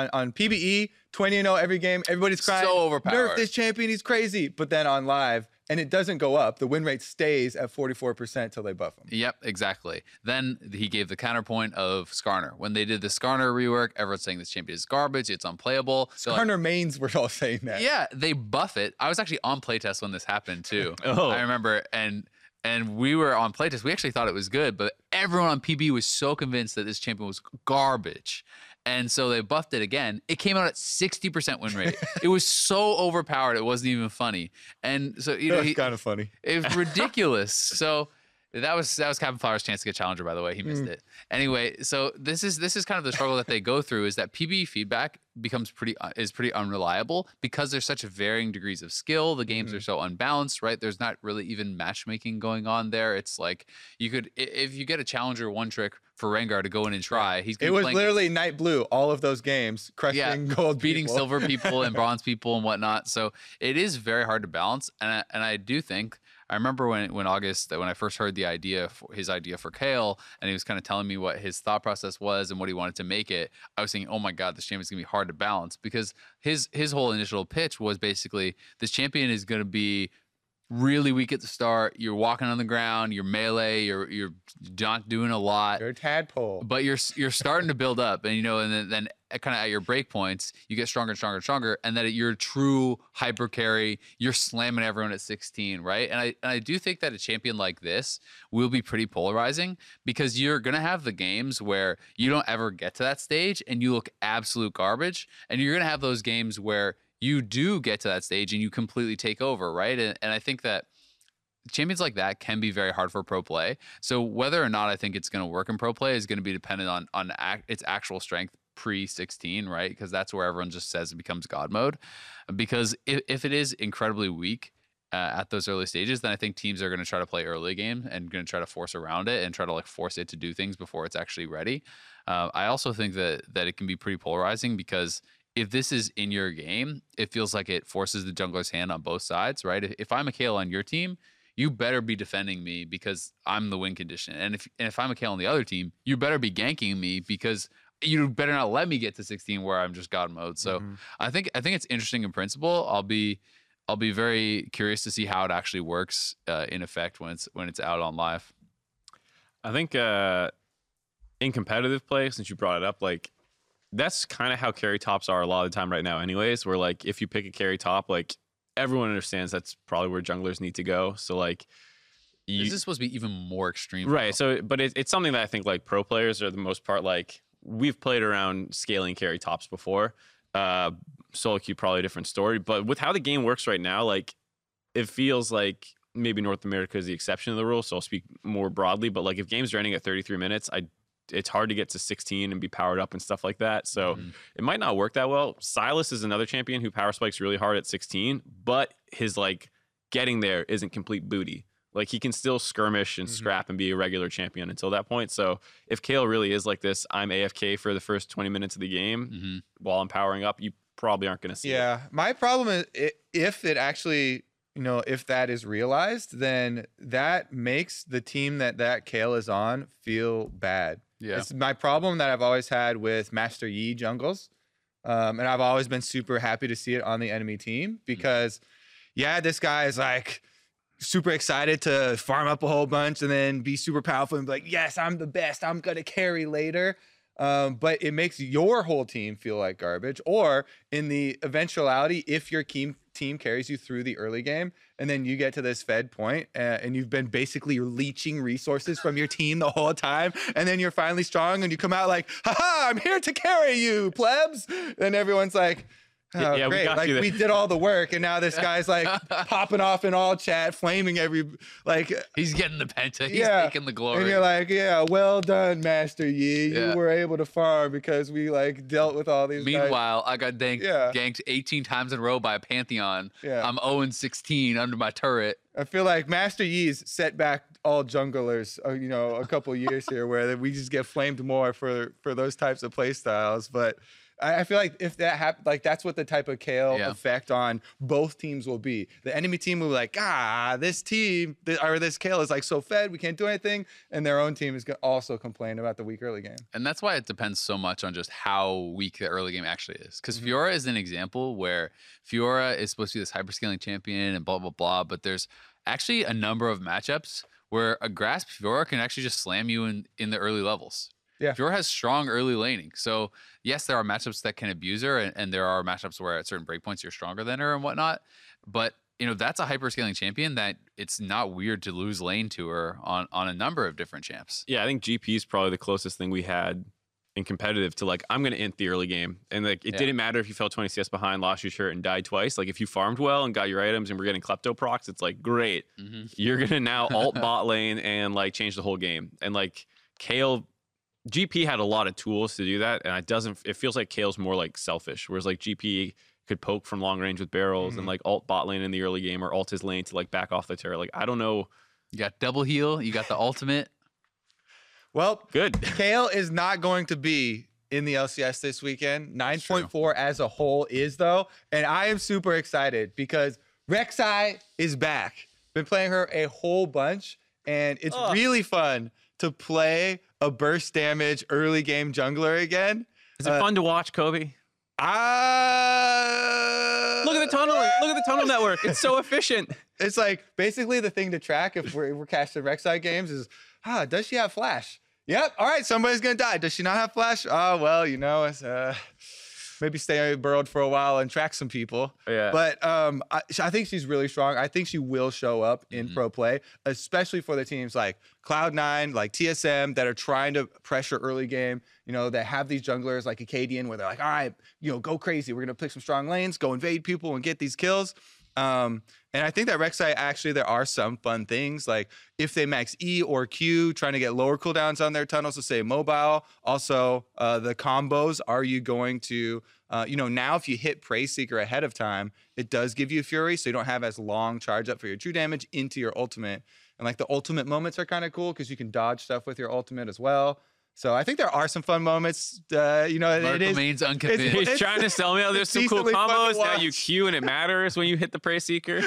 PBE 20-0 every game. Everybody's crying. So overpowered. Nerf this champion, he's crazy. But then on live, and it doesn't go up. The win rate stays at 44% till they buff him. Yep, exactly. Then he gave the counterpoint of Skarner. When they did the Skarner rework, everyone's saying this champion is garbage. It's unplayable. Skarner mains were all saying that. Yeah, they buff it. I was actually on playtest when this happened too. Oh. I remember, and we were on playtest. We actually thought it was good, but everyone on PB was so convinced that this champion was garbage. And so they buffed it again. It came out at 60% win rate. It was so overpowered, it wasn't even funny. And so, it's kind of funny. It was ridiculous. So that was Captain Flower's chance to get Challenger, by the way. He missed it. Anyway, so this is kind of the struggle that they go through, is that PB feedback becomes pretty unreliable because there's such varying degrees of skill. The games are so unbalanced, right? There's not really even matchmaking going on there. It's like if you get a Challenger one trick for Rengar to go in and try, he's gonna It was literally Night Blue, all of those games, crushing gold beating people. silver people and bronze people and whatnot. So it is very hard to balance. And I do think, I remember when I first heard his idea for Kayle, and he was kind of telling me what his thought process was and what he wanted to make it, I was thinking, oh my God, this champion's gonna be hard to balance, because his whole initial pitch was basically, this champion is gonna be really weak at the start. You're walking on the ground, you're melee, you're not doing a lot. You're a tadpole. But you're starting to build up, and and then kind of at your break points, you get stronger and stronger and stronger, and then at your true hyper carry, you're slamming everyone at 16, right? And I do think that a champion like this will be pretty polarizing, because you're gonna have the games where you don't ever get to that stage and you look absolute garbage, and you're gonna have those games where you do get to that stage and you completely take over, right? And I think that champions like that can be very hard for pro play. So whether or not I think it's going to work in pro play is going to be dependent on its actual strength pre-16, right? Because that's where everyone just says it becomes God mode. Because if it is incredibly weak at those early stages, then I think teams are going to try to play early game and going to try to force around it and try to force it to do things before it's actually ready. I also think that it can be pretty polarizing, because if this is in your game, it feels like it forces the jungler's hand on both sides, right? If I'm a Kayle on your team, you better be defending me because I'm the win condition. And if I'm a Kayle on the other team, you better be ganking me because you better not let me get to 16 where I'm just God mode. So I think it's interesting in principle. I'll be very curious to see how it actually works in effect when it's out on live. I think in competitive play, since you brought it up, like, that's kind of how carry tops are a lot of the time right now anyways, where like if you pick a carry top, like everyone understands that's probably where junglers need to go. So like this is supposed to be even more extreme, right? So but it's something that I think like pro players are the most part, like we've played around scaling carry tops before. Solo queue, probably a different story, but with how the game works right now, like it feels like maybe North America is the exception to the rule, so I'll speak more broadly, but like if games are ending at 33 minutes, it's hard to get to 16 and be powered up and stuff like that. So it might not work that well. Sylas is another champion who power spikes really hard at 16, but his like getting there isn't complete booty. Like he can still skirmish and scrap and be a regular champion until that point. So if Kayle really is like this, I'm AFK for the first 20 minutes of the game while I'm powering up, probably aren't going to see it. Yeah, my problem is if it actually, if that is realized, then that makes the team that Kale is on feel bad. Yeah. It's my problem that I've always had with Master Yi jungles. And I've always been super happy to see it on the enemy team because, yeah, this guy is like super excited to farm up a whole bunch and then be super powerful and be like, yes, I'm the best. I'm going to carry later. But it makes your whole team feel like garbage. Or in the eventuality, if your team carries you through the early game and then you get to this fed point and you've been basically leeching resources from your team the whole time, and then you're finally strong and you come out like, haha, I'm here to carry you, plebs. And everyone's like, oh, Yeah, great. Like we did all the work, and now this guy's like popping off in all chat, flaming he's getting the penta. He's yeah. taking the glory. And you're like, yeah, well done, Master Yi. Yeah. You were able to farm because we like dealt with all these. Meanwhile, I got Yeah. ganked 18 times in a row by a Pantheon. Yeah. I'm 0-16 under my turret. I feel like Master Yi's set back all junglers, a couple years here where we just get flamed more for those types of play styles. But I feel like if that happened, like that's what the type of Kale effect on both teams will be. The enemy team will be like, this team or this Kale is like so fed, we can't do anything. And their own team is going to also complain about the weak early game. And that's why it depends so much on just how weak the early game actually is. Because Fiora is an example where Fiora is supposed to be this hyperscaling champion and blah, blah, blah. But there's actually a number of matchups where a Grasp Fiora can actually just slam you in the early levels. Yeah. Fiora has strong early laning. So, yes, there are matchups that can abuse her, and there are matchups where at certain breakpoints you're stronger than her and whatnot. But, that's a hyperscaling champion that it's not weird to lose lane to her on a number of different champs. Yeah, I think GP is probably the closest thing we had in competitive to like, I'm going to int the early game. And like, it didn't matter if you fell 20 CS behind, lost your shirt, and died twice. Like, if you farmed well and got your items and were getting klepto procs, it's like, great. You're going to now alt bot lane and like change the whole game. And like, Kale... GP had a lot of tools to do that, and it feels like Kale's more like selfish, whereas like GP could poke from long range with barrels and like alt bot lane in the early game or alt his lane to like back off the turret. Like, I don't know. You got double heal, you got the ultimate. Well, good. Kale is not going to be in the LCS this weekend. 9.4 as a whole is though, and I am super excited because Rek'Sai is back. Been playing her a whole bunch, and it's really fun to play a burst damage early game jungler again. Is it fun to watch, Kobe? Look at the tunneling. Look at the tunnel network. It's so efficient. It's like basically the thing to track if we're casting Rek'Sai games is, does she have flash? Yep. All right, somebody's gonna die. Does she not have flash? Oh well, it's maybe stay burrowed for a while and track some people. Yeah. But I think she's really strong. I think she will show up in pro play, especially for the teams like Cloud9, like TSM that are trying to pressure early game. That have these junglers like Acadian where they're like, all right, go crazy. We're gonna pick some strong lanes, go invade people and get these kills. And I think that Rek'Sai actually there are some fun things like if they max E or Q, trying to get lower cooldowns on their tunnels to stay mobile. Also, the combos. Are you going to, now if you hit Prey Seeker ahead of time, it does give you Fury, so you don't have as long charge up for your true damage into your ultimate. And like the ultimate moments are kind of cool because you can dodge stuff with your ultimate as well. So I think there are some fun moments. It remains unconvinced. He's trying to sell me, there's some cool combos. Now you Q and it matters when you hit the Prey Seeker.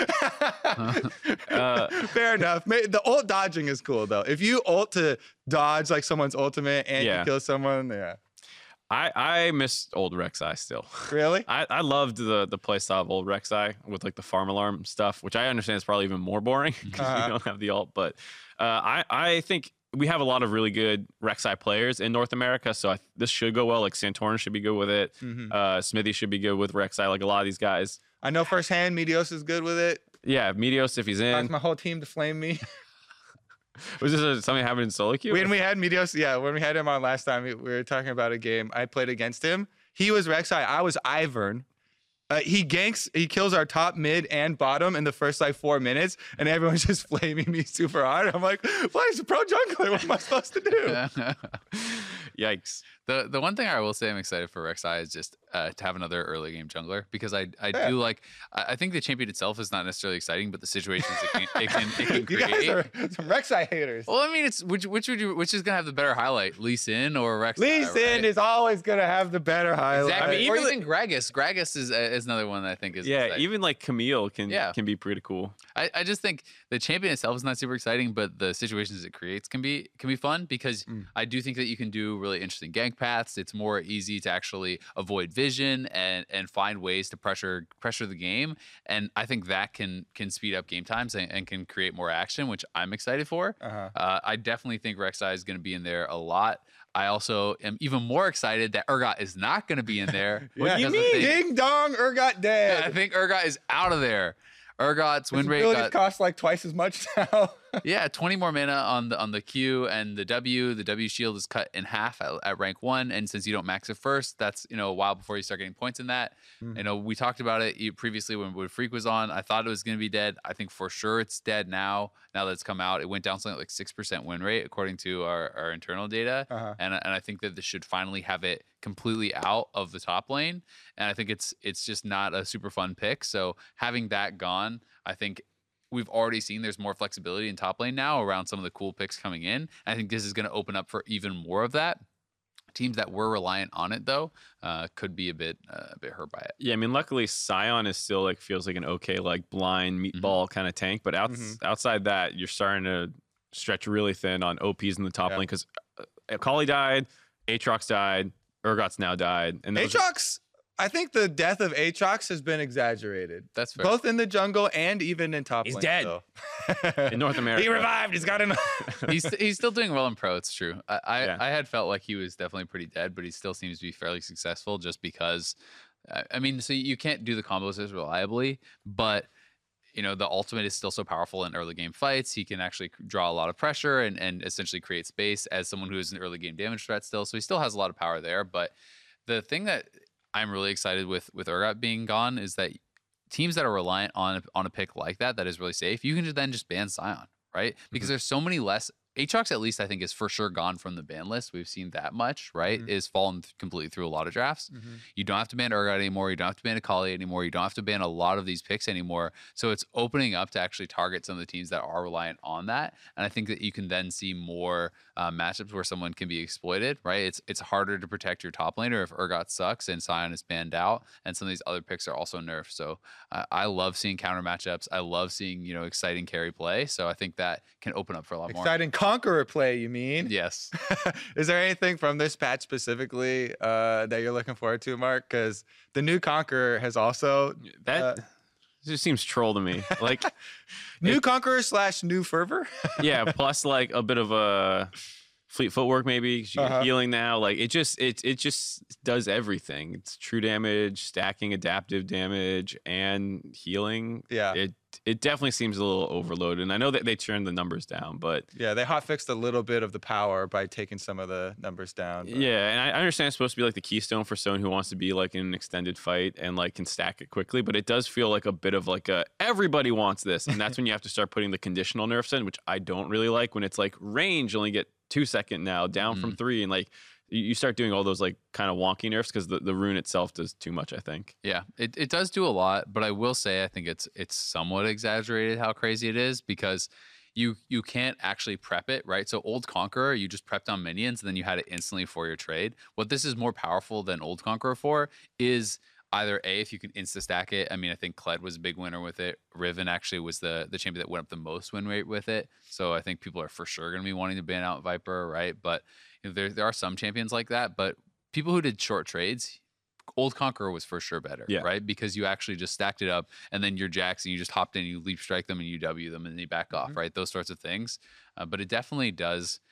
Fair enough. The ult dodging is cool, though. If you ult to dodge like someone's ultimate and you kill someone, I miss old Rek'Sai still. Really? I loved the playstyle of old Rek'Sai with like the farm alarm stuff, which I understand is probably even more boring because you don't have the ult. But I think we have a lot of really good Rek'Sai players in North America, so this should go well. Like Santorin should be good with it. Smithy should be good with Rek'Sai. Like a lot of these guys. I know firsthand Meteos is good with it. Yeah, Meteos if he's in. Asked my whole team to flame me. Was this something happened in solo queue? When we had Meteos, when we had him on last time, we were talking about a game. I played against him. He was Rek'Sai. I was Ivern. He kills our top, mid, and bottom in the first 4 minutes, and everyone's just flaming me super hard. I'm like, well, he's a pro jungler. What am I supposed to do? Yikes. The one thing I will say I'm excited for Rek'Sai is just to have another early game jungler, because I Yeah. do like, I think the champion itself is not necessarily exciting, but the situations it can You guys create. are some Rek'Sai haters. Well, I mean, it's which is gonna have the better highlight, Lee Sin or Rek'Sai? Lee Sin right? is always gonna have the better highlight. Exactly. I mean, Or even even Gragas. Gragas is another one that I think is Yeah, exciting. even like Camille can Yeah. be pretty cool. I just think the champion itself is not super exciting, but the situations it creates can be fun, because I do think that you can do really interesting gank paths. It's more easy to actually avoid vision and find ways to pressure the game, and I think that can speed up game times and can create more action, which I'm excited for. I definitely think Rek'Sai is going to be in there a lot. I also am even more excited that Urgot is not going to be in there. What do you because I mean? think- Ding dong, Urgot dead. I think Urgot is out of there. Urgot's win His rate abilities got cost like twice as much now. 20 more mana on the Q and the W. The W shield is cut in half at rank 1, and since you don't max it first, that's a while before you start getting points in that. We talked about it previously when Freak was on. I thought it was going to be dead. I think for sure it's dead now. Now that it's come out, it went down something like 6% win rate according to our internal data, and I think that this should finally have it completely out of the top lane. And I think it's just not a super fun pick. So having that gone, I think we've already seen there's more flexibility in top lane now around some of the cool picks coming in. I think this is going to open up for even more of that. Teams that were reliant on it though could be a bit hurt by it. Yeah, I mean, luckily Scion is still like feels like an okay like blind meatball kind of tank, but outside that, you're starting to stretch really thin on OPs in the top lane because Akali died, Aatrox died, Urgot's now died, and Aatrox, I think the death of Aatrox has been exaggerated. That's fair. Both in the jungle and even in top He's lane. dead. So. in North America. He revived. He's got enough. he's still doing well in pro. It's true. I had felt like he was definitely pretty dead, but he still seems to be fairly successful just because. I mean, so you can't do the combos as reliably, but the ultimate is still so powerful in early game fights. He can actually draw a lot of pressure and essentially create space as someone who is an early game damage threat still. So he still has a lot of power there. But the thing that I'm really excited with Urgot being gone is that teams that are reliant on a pick like that is really safe, you can then just ban Scion, right? Because there's so many less. Aatrox, at least I think, is for sure gone from the ban list. We've seen that much, right? Is fallen completely through a lot of drafts. You don't have to ban Urgot anymore. You don't have to ban Akali anymore. You don't have to ban a lot of these picks anymore. So it's opening up to actually target some of the teams that are reliant on that. And I think that you can then see more matchups where someone can be exploited, right? It's harder to protect your top laner if Urgot sucks and Scion is banned out, and some of these other picks are also nerfed. So I love seeing counter matchups. I love seeing exciting carry play. So I think that can open up for a lot more. Exciting Conqueror play, you mean? Yes. Is there anything from this patch specifically that you're looking forward to, Mark? Because the new Conqueror has also that just seems troll to me. Like new Conqueror / new Fervor. yeah, plus like a bit of a fleet footwork maybe. 'Cause you get healing now. Like it just does everything. It's true damage, stacking adaptive damage, and healing. Yeah. It definitely seems a little overloaded. And I know that they turned the numbers down, but Yeah, they hotfixed a little bit of the power by taking some of the numbers down. But. yeah, and I understand it's supposed to be like the keystone for someone who wants to be like in an extended fight and like can stack it quickly, but it does feel like a bit of like a everybody wants this, and that's when you have to start putting the conditional nerfs in, which I don't really like. When it's like range only get 2 second now, down from 3, and like you start doing all those like kind of wonky nerfs because the rune itself does too much, I think. Yeah, it does do a lot, but I will say I think it's somewhat exaggerated how crazy it is, because you can't actually prep it, right? So old Conqueror, you just prepped on minions and then you had it instantly for your trade. What this is more powerful than old Conqueror for is either A, if you can insta stack it. I mean, I think Kled was a big winner with it. Riven actually was the champion that went up the most win rate with it. So I think people are for sure going to be wanting to ban out Viper, right? But there are some champions like that. But people who did short trades, old Conqueror was for sure better, right? Because you actually just stacked it up, and then your Jax, and you just hopped in, you leap strike them, and you W them, and you back off, right? Those sorts of things. But it definitely does.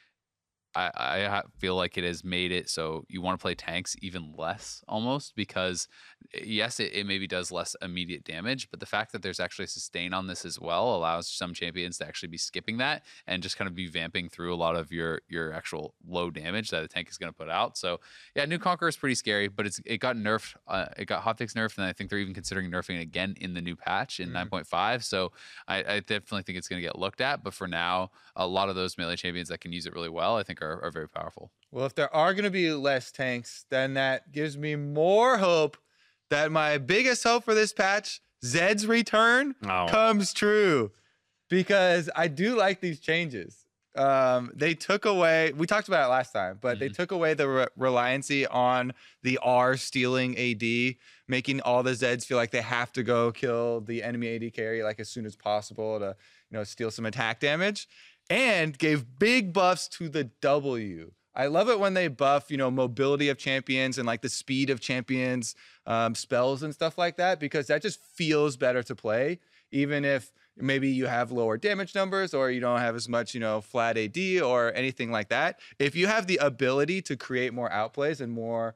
I feel like it has made it so you want to play tanks even less almost, because yes, it maybe does less immediate damage, but the fact that there's actually sustain on this as well allows some champions to actually be skipping that and just kind of be vamping through a lot of your actual low damage that a tank is going to put out. So yeah, new Conqueror is pretty scary, but it got nerfed. It got hotfix nerfed, and I think they're even considering nerfing it again in the new patch in 9.5. So I definitely think it's going to get looked at, but for now, a lot of those melee champions that can use it really well, I think think are very powerful. Well, if there are going to be less tanks, then that gives me more hope that my biggest hope for this patch, Zed's return, comes true. Because I do like these changes. They took away, we talked about it last time, but they took away the reliancy on the R stealing AD, making all the Zeds feel like they have to go kill the enemy AD carry like as soon as possible to, steal some attack damage, and gave big buffs to the W. I love it when they buff, mobility of champions and like the speed of champions, spells and stuff like that, because that just feels better to play, even if maybe you have lower damage numbers or you don't have as much, flat AD or anything like that. If you have the ability to create more outplays and more,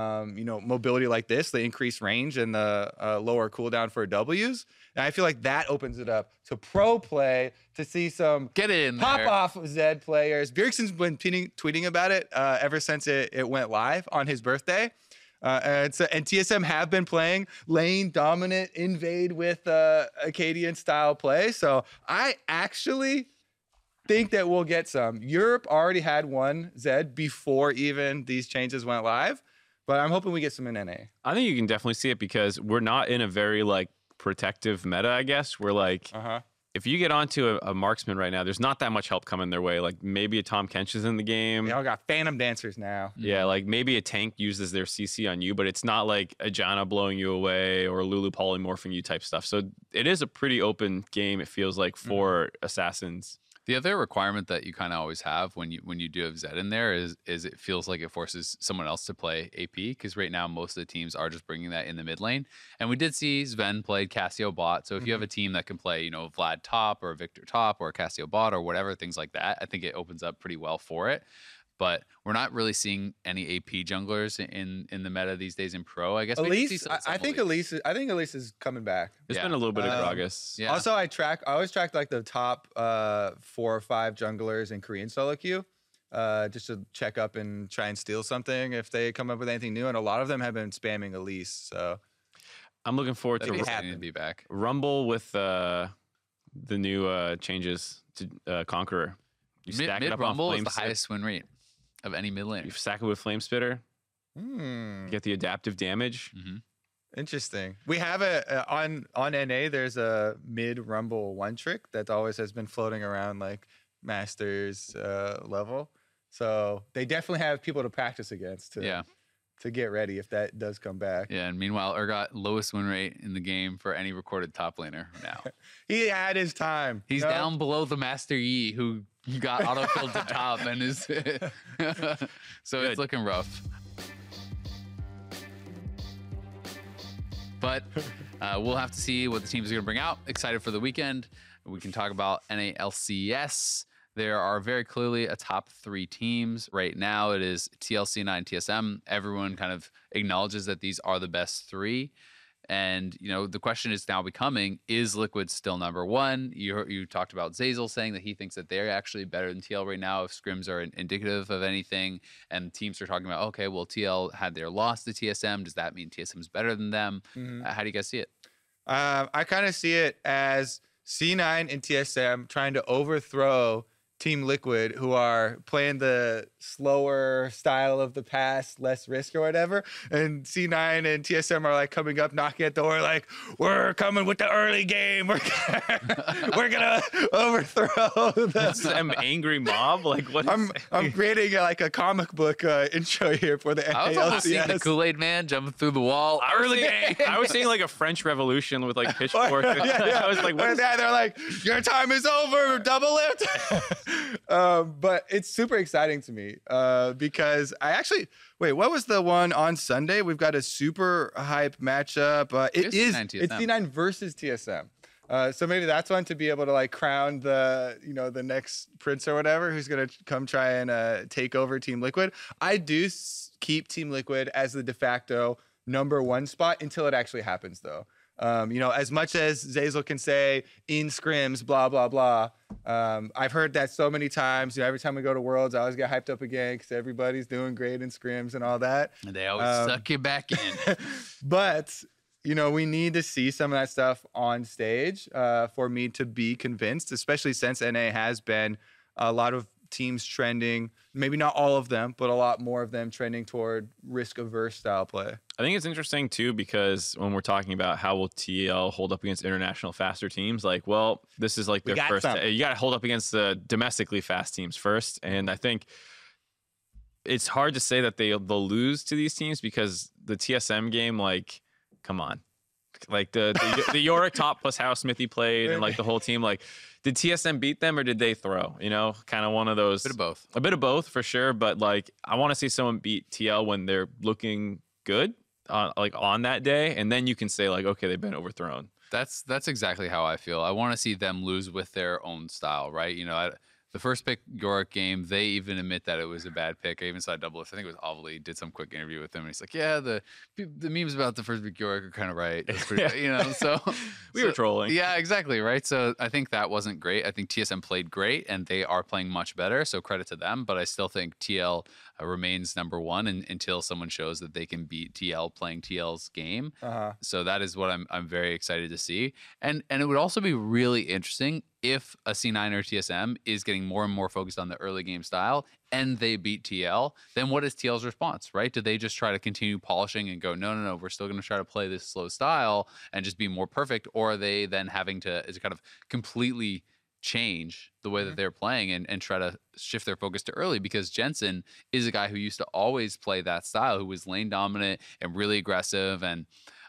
mobility like this, the increased range and the lower cooldown for Ws, and I feel like that opens it up to pro play, to see some get in pop there. off Zed players. Bjergsen's been tweeting about it ever since it went live on his birthday. And TSM have been playing lane dominant invade with Acadian style play. So I actually think that we'll get some. Europe already had one Zed before even these changes went live, but I'm hoping we get some in NA. I think you can definitely see it because we're not in a very protective meta, I guess. We're if you get onto a marksman right now, there's not that much help coming their way. Like maybe a Tom Kench is in the game. They all got Phantom Dancers now. Yeah, maybe a tank uses their CC on you, but it's not like a Janna blowing you away or Lulu polymorphing you type stuff. So it is a pretty open game, it feels like, for assassins. The other requirement that you kind of always have when you do have Zed in there is it feels like it forces someone else to play AP, because right now most of the teams are just bringing that in the mid lane. And we did see Sven played Cassio bot. So if you have a team that can play, Vlad top or Victor top or Cassio bot or whatever, things like that, I think it opens up pretty well for it. But we're not really seeing any AP junglers in the meta these days in pro. I guess Elise, I think Elise is coming back. There's been a little bit of progress. Yeah. Also, I always track the top 4 or 5 junglers in Korean solo queue, just to check up and try and steal something if they come up with anything new. And a lot of them have been spamming Elise. So I'm looking forward to be back. Rumble with the new changes to Conqueror. You stack it up Rumble on is the highest win rate of any mid lane. You stack it with Flame Spitter. Get the adaptive damage. Interesting. We have on NA. There's a mid Rumble one trick that always has been floating around like Masters level. So they definitely have people to practice against to get ready if that does come back. Yeah, and meanwhile, Urgot lowest win rate in the game for any recorded top laner now. He had his time. He's down below the Master Yi, who got autofilled to top, and is so it's looking rough. But we'll have to see what the teams are going to bring out. Excited for the weekend. We can talk about NALCS. There are very clearly a top 3 teams right now. It is TLC9, TSM. Everyone kind of acknowledges that these are the best 3. And, the question is now becoming, is Liquid still number 1? You talked about Zeyzal saying that he thinks that they're actually better than TL right now if scrims are indicative of anything. And teams are talking about, okay, well, TL had their loss to TSM. Does that mean TSM's better than them? How do you guys see it? I kind of see it as C9 and TSM trying to overthrow Team Liquid, who are playing the slower style of the past, less risk or whatever. And C9 and TSM are coming up, knocking at the door, we're coming with the early game. We're gonna overthrow some angry mob. I'm creating a comic book intro here for the NALCS. I was almost seeing the Kool-Aid man jumping through the wall. I was seeing a French Revolution with pitchforks. I was like, what is that? They're like, your time is over, double it. But it's super exciting to me because what was the one on Sunday? We've got a super hype matchup. It's C9 versus TSM. So maybe that's one to be able to crown the next prince or whatever who's gonna come try and take over Team Liquid. I do keep Team Liquid as the de facto number 1 spot until it actually happens, though. As much as Zeyzal can say in scrims, blah, blah, blah. I've heard that so many times. Every time we go to Worlds, I always get hyped up again because everybody's doing great in scrims and all that. And they always suck you back in. But, we need to see some of that stuff on stage for me to be convinced, especially since NA has been a lot of teams trending, maybe not all of them, but a lot more of them trending toward risk-averse style play. I think it's interesting too because when we're talking about how will TL hold up against international faster teams, like, well, this is like their first. You got to hold up against the domestically fast teams first, and I think it's hard to say that they'll lose to these teams because the TSM game, like, come on, like the Yorick top plus how Smithy played and like the whole team, like, did TSM beat them or did they throw? You know, kind of one of those. A bit of both for sure, but like I want to see someone beat TL when they're looking good. Like on that day, and then you can say like, okay, they've been overthrown. That's exactly how I feel. I want to see them lose with their own style, right? You know, the first pick Yorick game, they even admit that it was a bad pick. I even saw Doublelift. I think it was Ovally did some quick interview with him, and he's like, "Yeah, the memes about the first pick Yorick are kind of right." That's pretty, you know. So we were trolling. Yeah, exactly, right. So I think that wasn't great. I think TSM played great, and they are playing much better. So credit to them. But I still think TL remains number one until someone shows that they can beat TL playing TL's game. So that is what I'm very excited to see, and it would also be really interesting if a C9 or TSM is getting more and more focused on the early game style and they beat TL, then what is TL's response, right? Do they just try to continue polishing and go, no, we're still going to try to play this slow style and just be more perfect? Or are they then having to kind of completely change the way that they're playing and try to shift their focus to early? Because Jensen is a guy who used to always play that style, who was lane dominant and really aggressive. And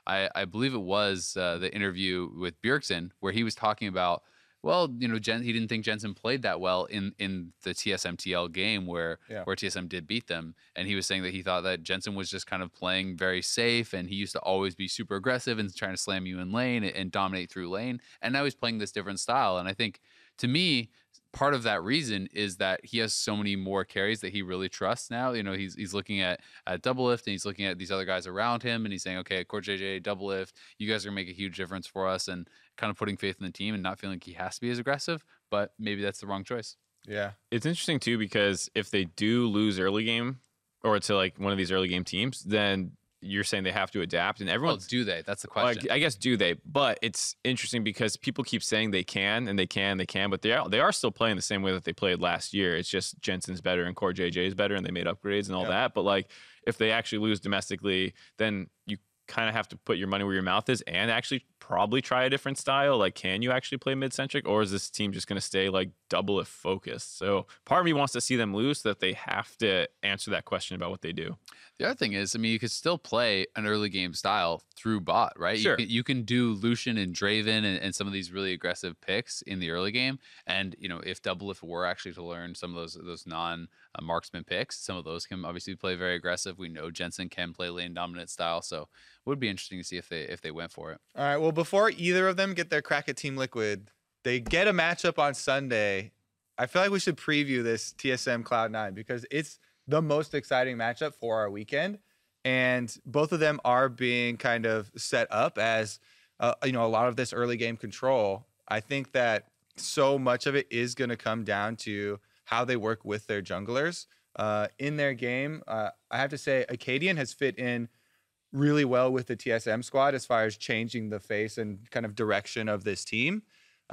I believe it was the interview with Bjergsen where he was talking about, well, you know, he didn't think Jensen played that well in the TSM TL game where TSM did beat them. And he was saying that he thought that Jensen was just kind of playing very safe and he used to always be super aggressive and trying to slam you in lane and dominate through lane. And now he's playing this different style. And I think, to me, part of that reason is that he has so many more carries that he really trusts now. You know, he's looking at Doublelift and he's looking at these other guys around him and he's saying, okay, CoreJJ, Doublelift, you guys are going to make a huge difference for us, and kind of putting faith in the team and not feeling like he has to be as aggressive, but maybe that's the wrong choice. Yeah. It's interesting too, because if they do lose early game or to like one of these early game teams, then you're saying they have to adapt, and everyone. Well, do they? That's the question. I guess do they? But it's interesting because people keep saying they can, but they are still playing the same way that they played last year. It's just Jensen's better and CoreJJ is better, and they made upgrades and all that. But like, if they actually lose domestically, then you kind of have to put your money where your mouth is and actually probably try a different style. Like, can you actually play mid-centric, or is this team just going to stay like Doublelift focused? So part of me wants to see them lose so that they have to answer that question about what they do. The other thing is, I mean, you could still play an early game style through bot, right? Sure. You can do Lucian and Draven and some of these really aggressive picks in the early game. And, you know, if Doublelift were actually to learn some of those non-marksman picks, some of those can obviously play very aggressive. We know Jensen can play lane dominant style. So it would be interesting to see if they went for it. All right. Well, before either of them get their crack at Team Liquid, they get a matchup on Sunday. I feel like we should preview this TSM Cloud9 because it's the most exciting matchup for our weekend. And both of them are being kind of set up as, a lot of this early game control. I think that so much of it is going to come down to how they work with their junglers in their game. I have to say, Akaadian has fit in really well with the TSM squad as far as changing the face and kind of direction of this team.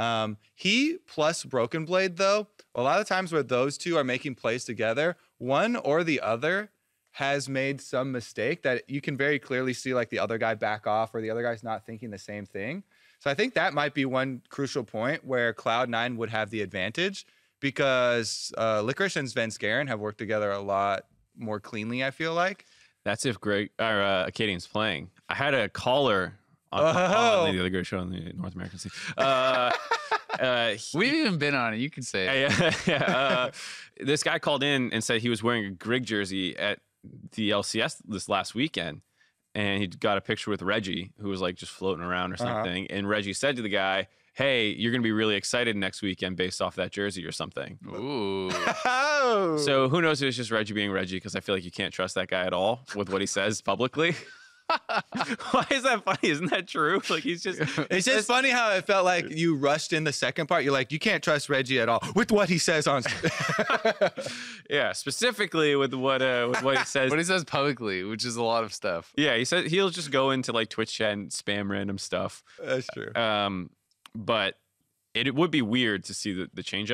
He plus Broken Blade, though, a lot of times where those two are making plays together, one or the other has made some mistake that you can very clearly see, like the other guy back off or the other guy's not thinking the same thing. So I think that might be one crucial point where Cloud9 would have the advantage because Licorice and Svenskeren have worked together a lot more cleanly, I feel like. That's if Akaadian's playing. I had a caller on the other great show on the North American scene. We've even been on it. You can say it. This guy called in and said he was wearing a Grig jersey at the LCS this last weekend, and he got a picture with Reggie, who was like just floating around or something. And Reggie said to the guy, hey, you're going to be really excited next weekend based off that jersey or something. Ooh. So who knows if it's just Reggie being Reggie, because I feel like you can't trust that guy at all with what he says publicly. Why is that funny? Isn't that true? Like it's just funny how it felt like you rushed in the second part. You're like, you can't trust Reggie at all with what he says on. Yeah, specifically with what he says. What he says publicly, which is a lot of stuff. Yeah, he said he'll just go into like Twitch chat and spam random stuff. That's true. But it would be weird to see the change up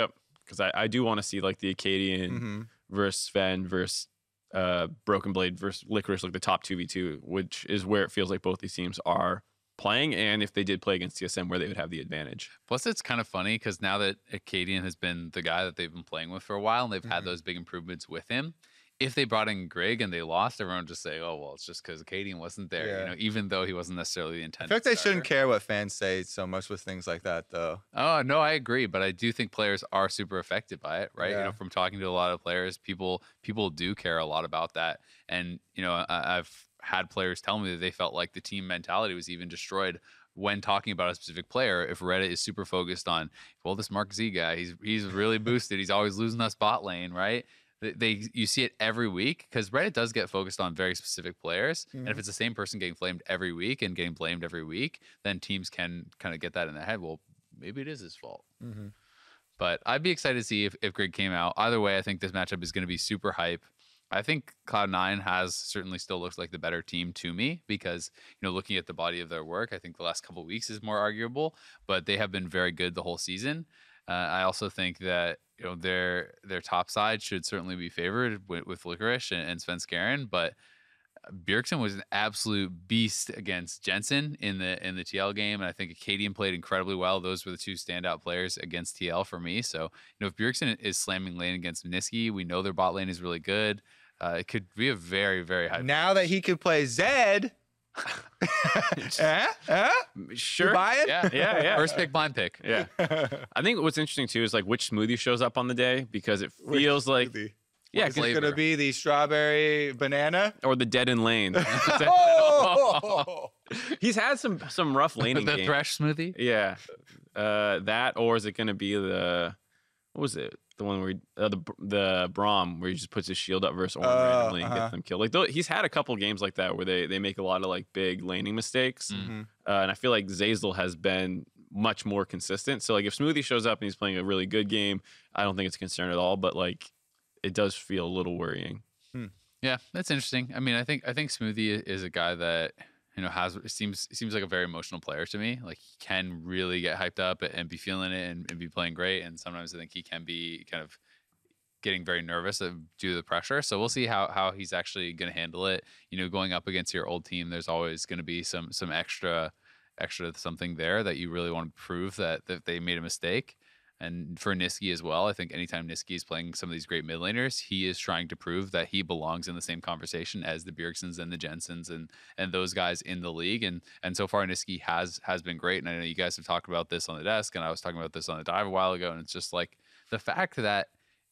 because I do want to see like the Acadian versus Sven versus Broken Blade versus Licorice, like the top 2v2, which is where it feels like both these teams are playing, and if they did play against TSM, where they would have the advantage. Plus, it's kind of funny because now that Acadian has been the guy that they've been playing with for a while, and they've had those big improvements with him. If they brought in Greg and they lost, everyone would just say, "Oh well, it's just because Acadian wasn't there." Yeah. You know, even though he wasn't necessarily the I intended. feel like they starter. shouldn't care what fans say so much with things like that, though. Oh no, I agree, but I do think players are super affected by it, right? You Yeah. know, from talking to a lot of players, people do care a lot about that, and you know, I've had players tell me that they felt like the team mentality was even destroyed when talking about a specific player. If Reddit is super focused on, well, this Mark Z guy, he's really boosted, he's always losing us bot lane, right? You see it every week because Reddit does get focused on very specific players, and if it's the same person getting flamed every week and getting blamed every week, then teams can kind of get that in their head. Well, maybe it is his fault. But I'd be excited to see if Grig came out. Either way, I think this matchup is going to be super hype. I think Cloud9 has certainly still looks like the better team to me because, you know, looking at the body of their work, I think the last couple of weeks is more arguable, but they have been very good the whole season. I also think that, you know, their top side should certainly be favored with Licorice and Svenskeren, but Bjergsen was an absolute beast against Jensen in the TL game, and I think Acadian played incredibly well. Those were the two standout players against TL for me. So, you know, if Bjergsen is slamming lane against Niski, we know their bot lane is really good. It could be a very, very high. Now that he can play Zed, Sure. You buy it? Yeah. First pick, blind pick. Yeah. I think what's interesting too is like which smoothie shows up on the day, because it feels like What Is it flavor? gonna be the strawberry banana? or the dead in lane. Oh! He's had some rough laning The games. thresh smoothie. Yeah. That, or is it going to be what was it? The one where the Braum where he just puts his shield up versus Ornn randomly and gets them killed. Like he's had a couple games like that where they make a lot of like big laning mistakes. And I feel like Zeyzal has been much more consistent. So like if Smoothie shows up and he's playing a really good game, I don't think it's a concern at all. But like it does feel a little worrying. Yeah, that's interesting. I mean, I think Smoothie is a guy that, you know, seems like a very emotional player to me. Like he can really get hyped up and be feeling it and be playing great. And sometimes I think he can be kind of getting very nervous due to the pressure. So we'll see how he's actually going to handle it. You know, going up against your old team, there's always going to be some extra something there that you really want to prove that they made a mistake. And for Niski as well, I think anytime Niski is playing some of these great mid laners, he is trying to prove that he belongs in the same conversation as the Bjergsens and the Jensens and those guys in the league. And so far, Niski has been great. And I know you guys have talked about this on the desk, and I was talking about this on the dive a while ago. And it's just like the fact that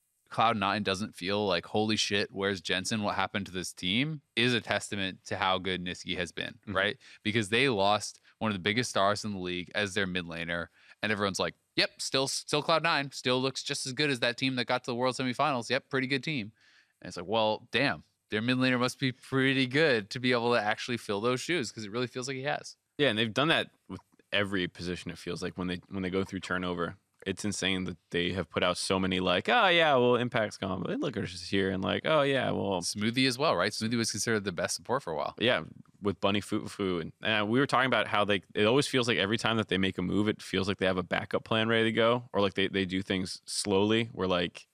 Cloud9 doesn't feel like, holy shit, where's Jensen? What happened to this team is a testament to how good Niski has been, right? Because they lost one of the biggest stars in the league as their mid laner, and everyone's like, yep, still Cloud9, still looks just as good as that team that got to the World Semifinals. Yep, pretty good team. And it's like, well, damn, their mid laner must be pretty good to be able to actually fill those shoes, because it really feels like he has. Yeah, And they've done that with every position. It feels like when they go through turnover. It's insane that they have put out so many like, oh yeah, well, Impact's gone, but look, it's just here, and like, oh yeah, well, Smoothie as well, right? Smoothie was considered the best support for a while. yeah, with Bunny Fufu, and we were talking about how it always feels like every time that they make a move, it feels like they have a backup plan ready to go, or like they do things slowly, where like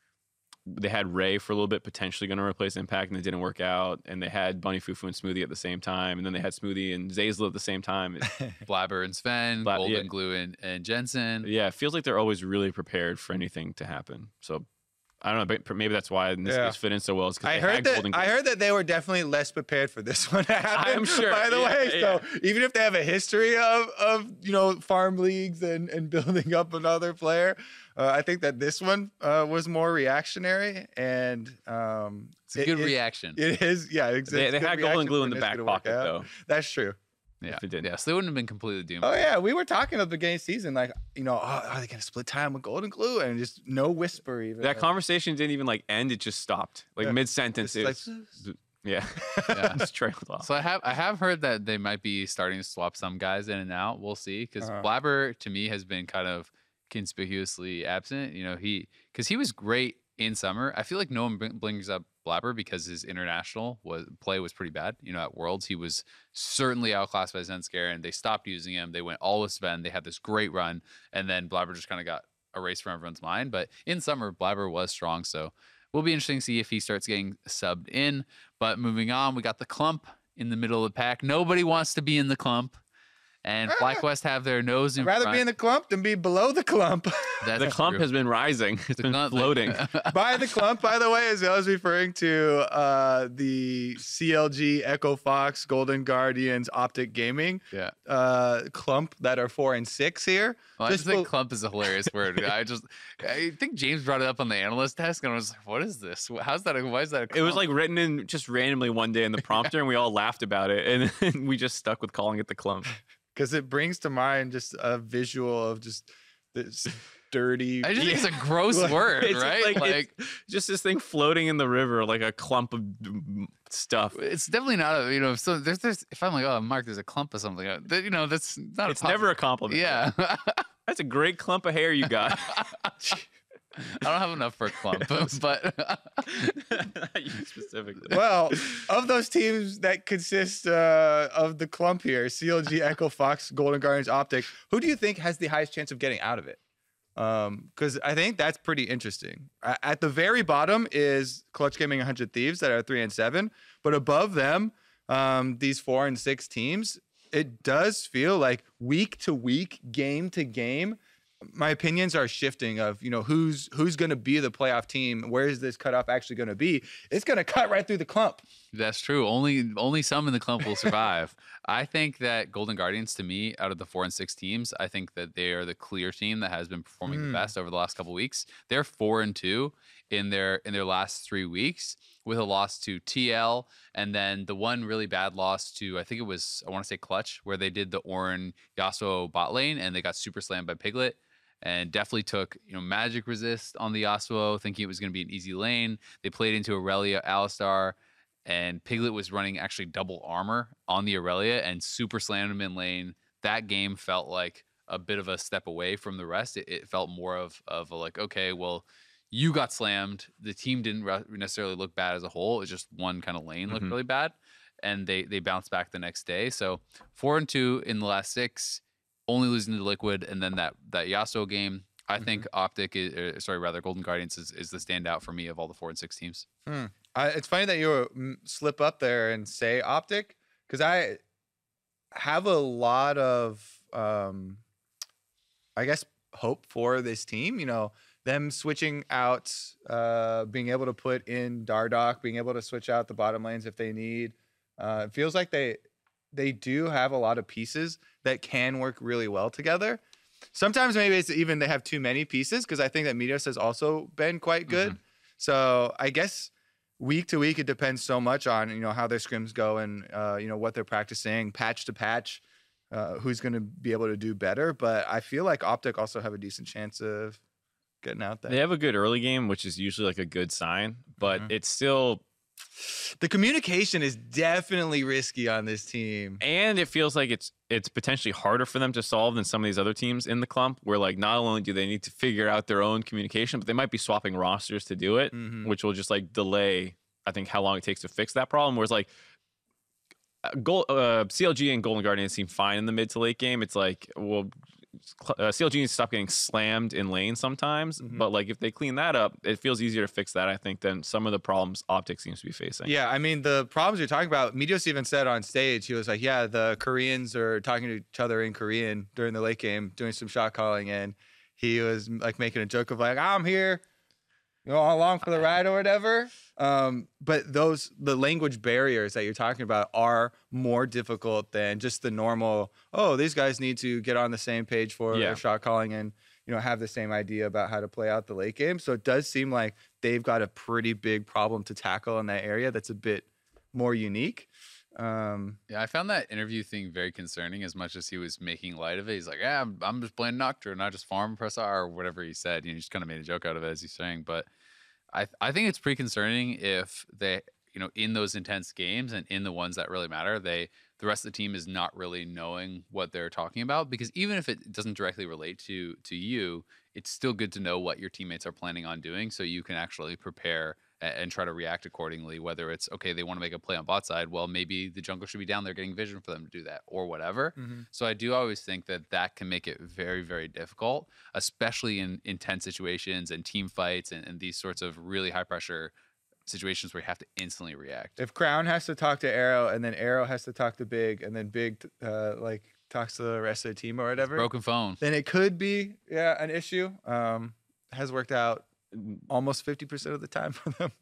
they had Ray for a little bit, potentially going to replace Impact, and it didn't work out. And they had Bunny Fufu and Smoothie at the same time, and then they had Smoothie and Zeyzal at the same time. Blabber and Sven, Golden Glue and Jensen. Yeah, it feels like they're always really prepared for anything to happen. So I don't know, but maybe that's why this is fit in so well. Is because I heard that they were definitely less prepared for this one to happen. I'm sure. By the way, so even if they have a history of farm leagues and building up another player, I think that this one was more reactionary, and it's a good reaction. It is, yeah. They had Golden Glue in the back pocket though. That's true. Yeah, if it didn't. Yeah, so they wouldn't have been completely doomed. Oh yeah, we were talking at the beginning of the season, like, are they gonna split time with Golden Glue, and just no whisper even. That conversation didn't even like end; it just stopped, like mid sentence. Yeah, just trailed off. So I have heard that they might be starting to swap some guys in and out. We'll see, because Blabber to me has been kind of conspicuously absent. You know, because he was great in summer. I feel like no one brings up Blabber because his international play was pretty bad. You know, at Worlds, he was certainly outclassed by Svenskeren, and they stopped using him. They went all with Sven. They had this great run, and then Blabber just kind of got erased from everyone's mind. But in summer, Blabber was strong, so will be interesting to see if he starts getting subbed in. But moving on, we got the clump in the middle of the pack. Nobody wants to be in the clump. And FlyQuest have their nose in I'd rather front. be in the clump than be below the clump. The clump has been rising. It's been floating. By the clump, by the way, as I was referring to the CLG Echo Fox Golden Guardians Optic Gaming clump that are 4 and 6 here. Well, I just think clump is a hilarious word. I think James brought it up on the analyst desk, and I was like, "What is this? How's that? Why is that?" A clump? It was like written in just randomly one day in the prompter, and we all laughed about it, and then we just stuck with calling it the clump. Because it brings to mind just a visual of just this dirty. I just think it's a gross word, It's right? like just this thing floating in the river, like a clump of stuff. It's definitely not a, so there's if I'm like, oh, Mark, there's a clump of something, that's not. It's never a compliment. Yeah. That's a great clump of hair you got. I don't have enough for a clump, but Not you specifically. Well, of those teams that consist of the clump here, CLG, Echo Fox, Golden Guardians, Optic, who do you think has the highest chance of getting out of it? Because I think that's pretty interesting. At the very bottom is Clutch Gaming 100 Thieves that are 3 and 7, but above them, these 4 and 6 teams, it does feel like week to week, game to game, my opinions are shifting of, who's going to be the playoff team. Where is this cutoff actually going to be? It's going to cut right through the clump. that's true. Only some in the clump will survive. I think that Golden Guardians, to me, out of the 4 and 6 teams, I think that they are the clear team that has been performing the best over the last couple of weeks. They're 4 and 2 in their last 3 weeks, with a loss to TL, and then the one really bad loss to, I want to say Clutch, where they did the Orin Yasuo bot lane and they got super slammed by Piglet. And definitely took, magic resist on the Yasuo, thinking it was going to be an easy lane. They played into Aurelia, Alistar, and Piglet was running actually double armor on the Aurelia and super slammed him in lane. That game felt like a bit of a step away from the rest. It felt more of a like, okay, well, you got slammed. The team didn't necessarily look bad as a whole. It's just one kind of lane looked really bad, and they bounced back the next day. So 4 and 2 in the last 6. Only losing to Liquid, and then that Yasuo game. I think Golden Guardians is the standout for me of all the 4 and 6 teams. It's funny that you slip up there and say Optic, because I have a lot of, hope for this team. Them switching out, being able to put in Dardoch, being able to switch out the bottom lanes if they need. It feels like they do have a lot of pieces that can work really well together. Sometimes maybe it's even they have too many pieces, because I think that Meteos has also been quite good. So I guess week to week, it depends so much on, how their scrims go and, what they're practicing, patch to patch, who's going to be able to do better. But I feel like Optic also have a decent chance of getting out there. They have a good early game, which is usually like a good sign, but it's still... The communication is definitely risky on this team. And it feels like it's potentially harder for them to solve than some of these other teams in the clump, where like not only do they need to figure out their own communication, but they might be swapping rosters to do it, which will just like delay, I think, how long it takes to fix that problem. Whereas like CLG and Golden Guardians seem fine in the mid to late game. It's like, well, CLG needs to stop getting slammed in lane sometimes, but like if they clean that up, it feels easier to fix that, I think, than some of the problems Optic seems to be facing. Yeah, I mean, the problems you're talking about, Meteos even said on stage, he was like, yeah, the Koreans are talking to each other in Korean during the late game, doing some shot calling, and he was like making a joke of like, I'm here, along for the ride or whatever. But the language barriers that you're talking about are more difficult than just the normal, these guys need to get on the same page for their shot calling and, have the same idea about how to play out the late game. So it does seem like they've got a pretty big problem to tackle in that area that's a bit more unique. I found that interview thing very concerning, as much as he was making light of it. He's like, yeah, I'm just playing Nocturne, not just farm press R, or whatever he said. He just kind of made a joke out of it, as he's saying. But I think it's pretty concerning if they, in those intense games and in the ones that really matter, the rest of the team is not really knowing what they're talking about. Because even if it doesn't directly relate to you, it's still good to know what your teammates are planning on doing, so you can actually prepare and try to react accordingly. Whether it's okay, they want to make a play on bot side, well, maybe the jungle should be down there getting vision for them to do that, or whatever. So I do always think that can make it very, very difficult, especially in intense situations and team fights and these sorts of really high pressure situations where you have to instantly react. If Crown has to talk to Arrow, and then Arrow has to talk to Big, and then Big like talks to the rest of the team or whatever, Broken phone. then it could be an issue. Has worked out almost 50% of the time for them.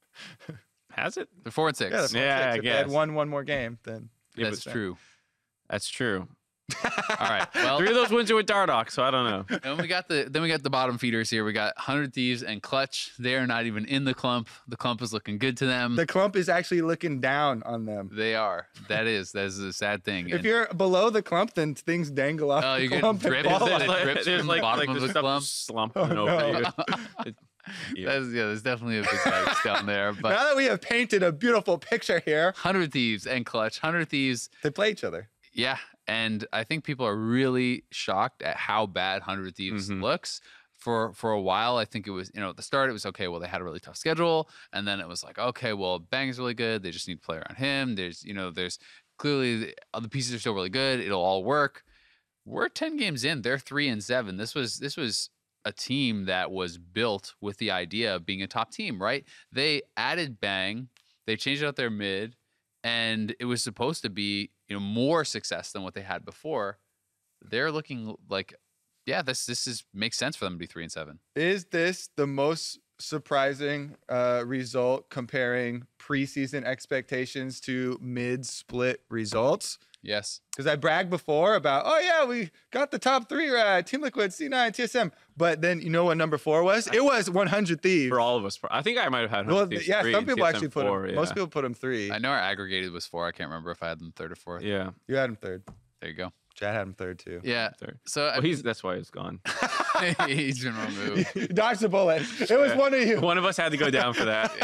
Has it? They're 4-6. Yeah, Yeah, I if they had guess. one more game, then That's true. That's true. All right. Well, 3 of those wins are with Dardoch, so I don't know. and we got the bottom feeders here. We got 100 Thieves and Clutch. They're not even in the clump. The clump is looking good to them. the clump is actually looking down on them. They are. That is a sad thing. If you're below the clump, then things dangle off the you get clump and dripped. fall There's off. like- drips from the bottom of there's the stuff clump. slumping Oh, over no. you. There's definitely a big spikes down there. But Now that we have painted a beautiful picture here, 100 Thieves and Clutch. 100 Thieves. they play each other. Yeah. And I think people are really shocked at how bad 100 Thieves looks. For a while, I think it was, at the start, it was okay. Well, they had a really tough schedule. And then it was like, okay, well, Bang's really good. They just need to play around him. There's clearly the pieces are still really good. It'll all work. We're 10 games in. They're 3-7. This was a team that was built with the idea of being a top team, right? They added Bang. They changed out their mid. And it was supposed to be, more success than what they had before. They're looking like, this makes sense for them to be 3-7. Is this the most surprising result comparing preseason expectations to mid-split results? Yes. Because I bragged before about, we got the top 3 right, Team Liquid, C9, TSM. But then you know what number 4 was? It was 100 Thieves. For all of us. I think I might have had 100 Well, Thieves yeah, 3 some and people TSM actually put 4, them. yeah. Most people put them 3. I know our aggregated was 4. I can't remember if I had them 3rd or 4th. Yeah. You had him 3rd. There you go. Chad had him 3rd too. Yeah. 3rd. So Well, that's why he's gone. he's been removed. You dodged the bullet. It was one of you. One of us had to go down for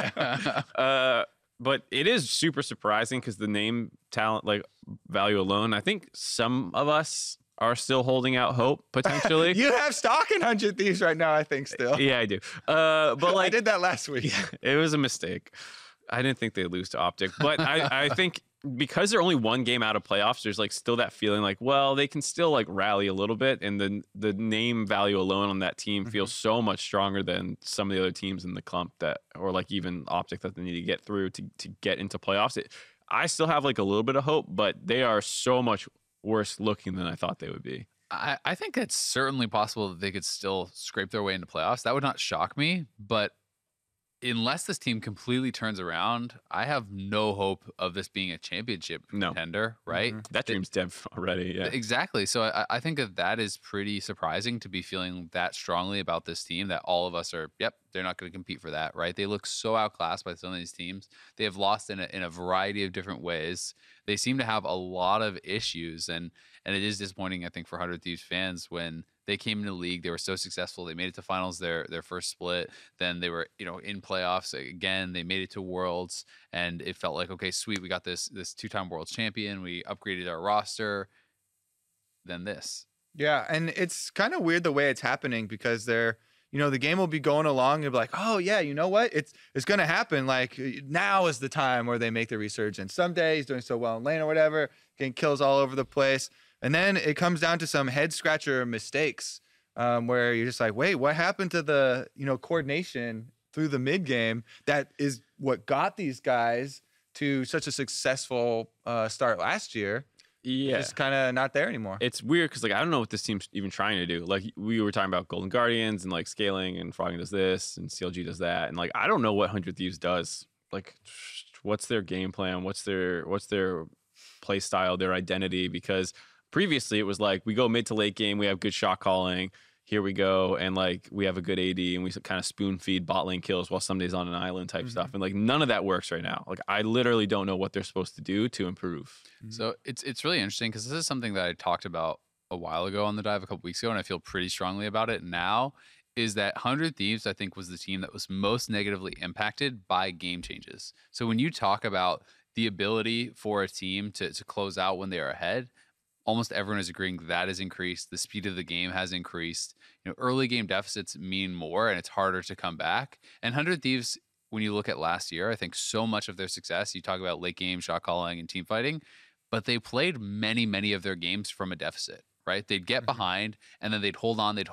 that. But it is super surprising because the name talent value alone, I think some of us are still holding out hope potentially. You have stock in 100 Thieves right now, I think, still. Yeah, I do. But I did that last week. it was a mistake. I didn't think they'd lose to Optic, but I think because they're only 1 game out of playoffs, there's still that feeling they can still rally a little bit, and the name value alone on that team feels so much stronger than some of the other teams in the clump or even Optic that they need to get through to get into playoffs. I still have a little bit of hope, but they are so much worse looking than I thought they would be. I think it's certainly possible that they could still scrape their way into playoffs. That would not shock me, but unless this team completely turns around, I have no hope of this being a championship contender, right? That dream's dead already, yeah. Exactly. So I think that is pretty surprising to be feeling that strongly about this team, that all of us are, they're not going to compete for that, right? They look so outclassed by some of these teams. They have lost in a variety of different ways. They seem to have a lot of issues, and it is disappointing, I think, for 100 Thieves fans when they came into the league. They were so successful. They made it to finals their first split. Then they were, in playoffs again. They made it to Worlds, and it felt like, okay, sweet, we got this 2-time world champion. We upgraded our roster. Then this. Yeah, and it's kind of weird the way it's happening because they're, the game will be going along and be like, oh yeah, you know what? It's going to happen. Now is the time where they make the resurgence. Someday he's doing so well in lane or whatever, getting kills all over the place. And then it comes down to some head scratcher mistakes where you're just like, wait, what happened to the, coordination through the mid game? That is what got these guys to such a successful start last year. Yeah. It's kind of not there anymore. It's weird because I don't know what this team's even trying to do. We were talking about Golden Guardians and scaling, and Froggen does this and CLG does that, and I don't know what 100 Thieves does. What's their game plan? What's their play style? Their identity? Because previously it was we go mid to late game, we have good shot calling. Here we go, and we have a good AD, and we kind of spoon feed bot lane kills while somebody's on an island type stuff, and none of that works right now. I literally don't know what they're supposed to do to improve. So it's really interesting because this is something that I talked about a while ago on the dive a couple weeks ago, and I feel pretty strongly about it now. Is that 100 Thieves, I think, was the team that was most negatively impacted by game changes. So when you talk about the ability for a team to close out when they are ahead, almost everyone is agreeing that has increased. The speed of the game has increased. Early game deficits mean more, and it's harder to come back. And 100 Thieves when you look at last year, I think so much of their success, you talk about late game shot calling and team fighting, but they played many of their games from a deficit, right? They'd get behind and then they'd hold on,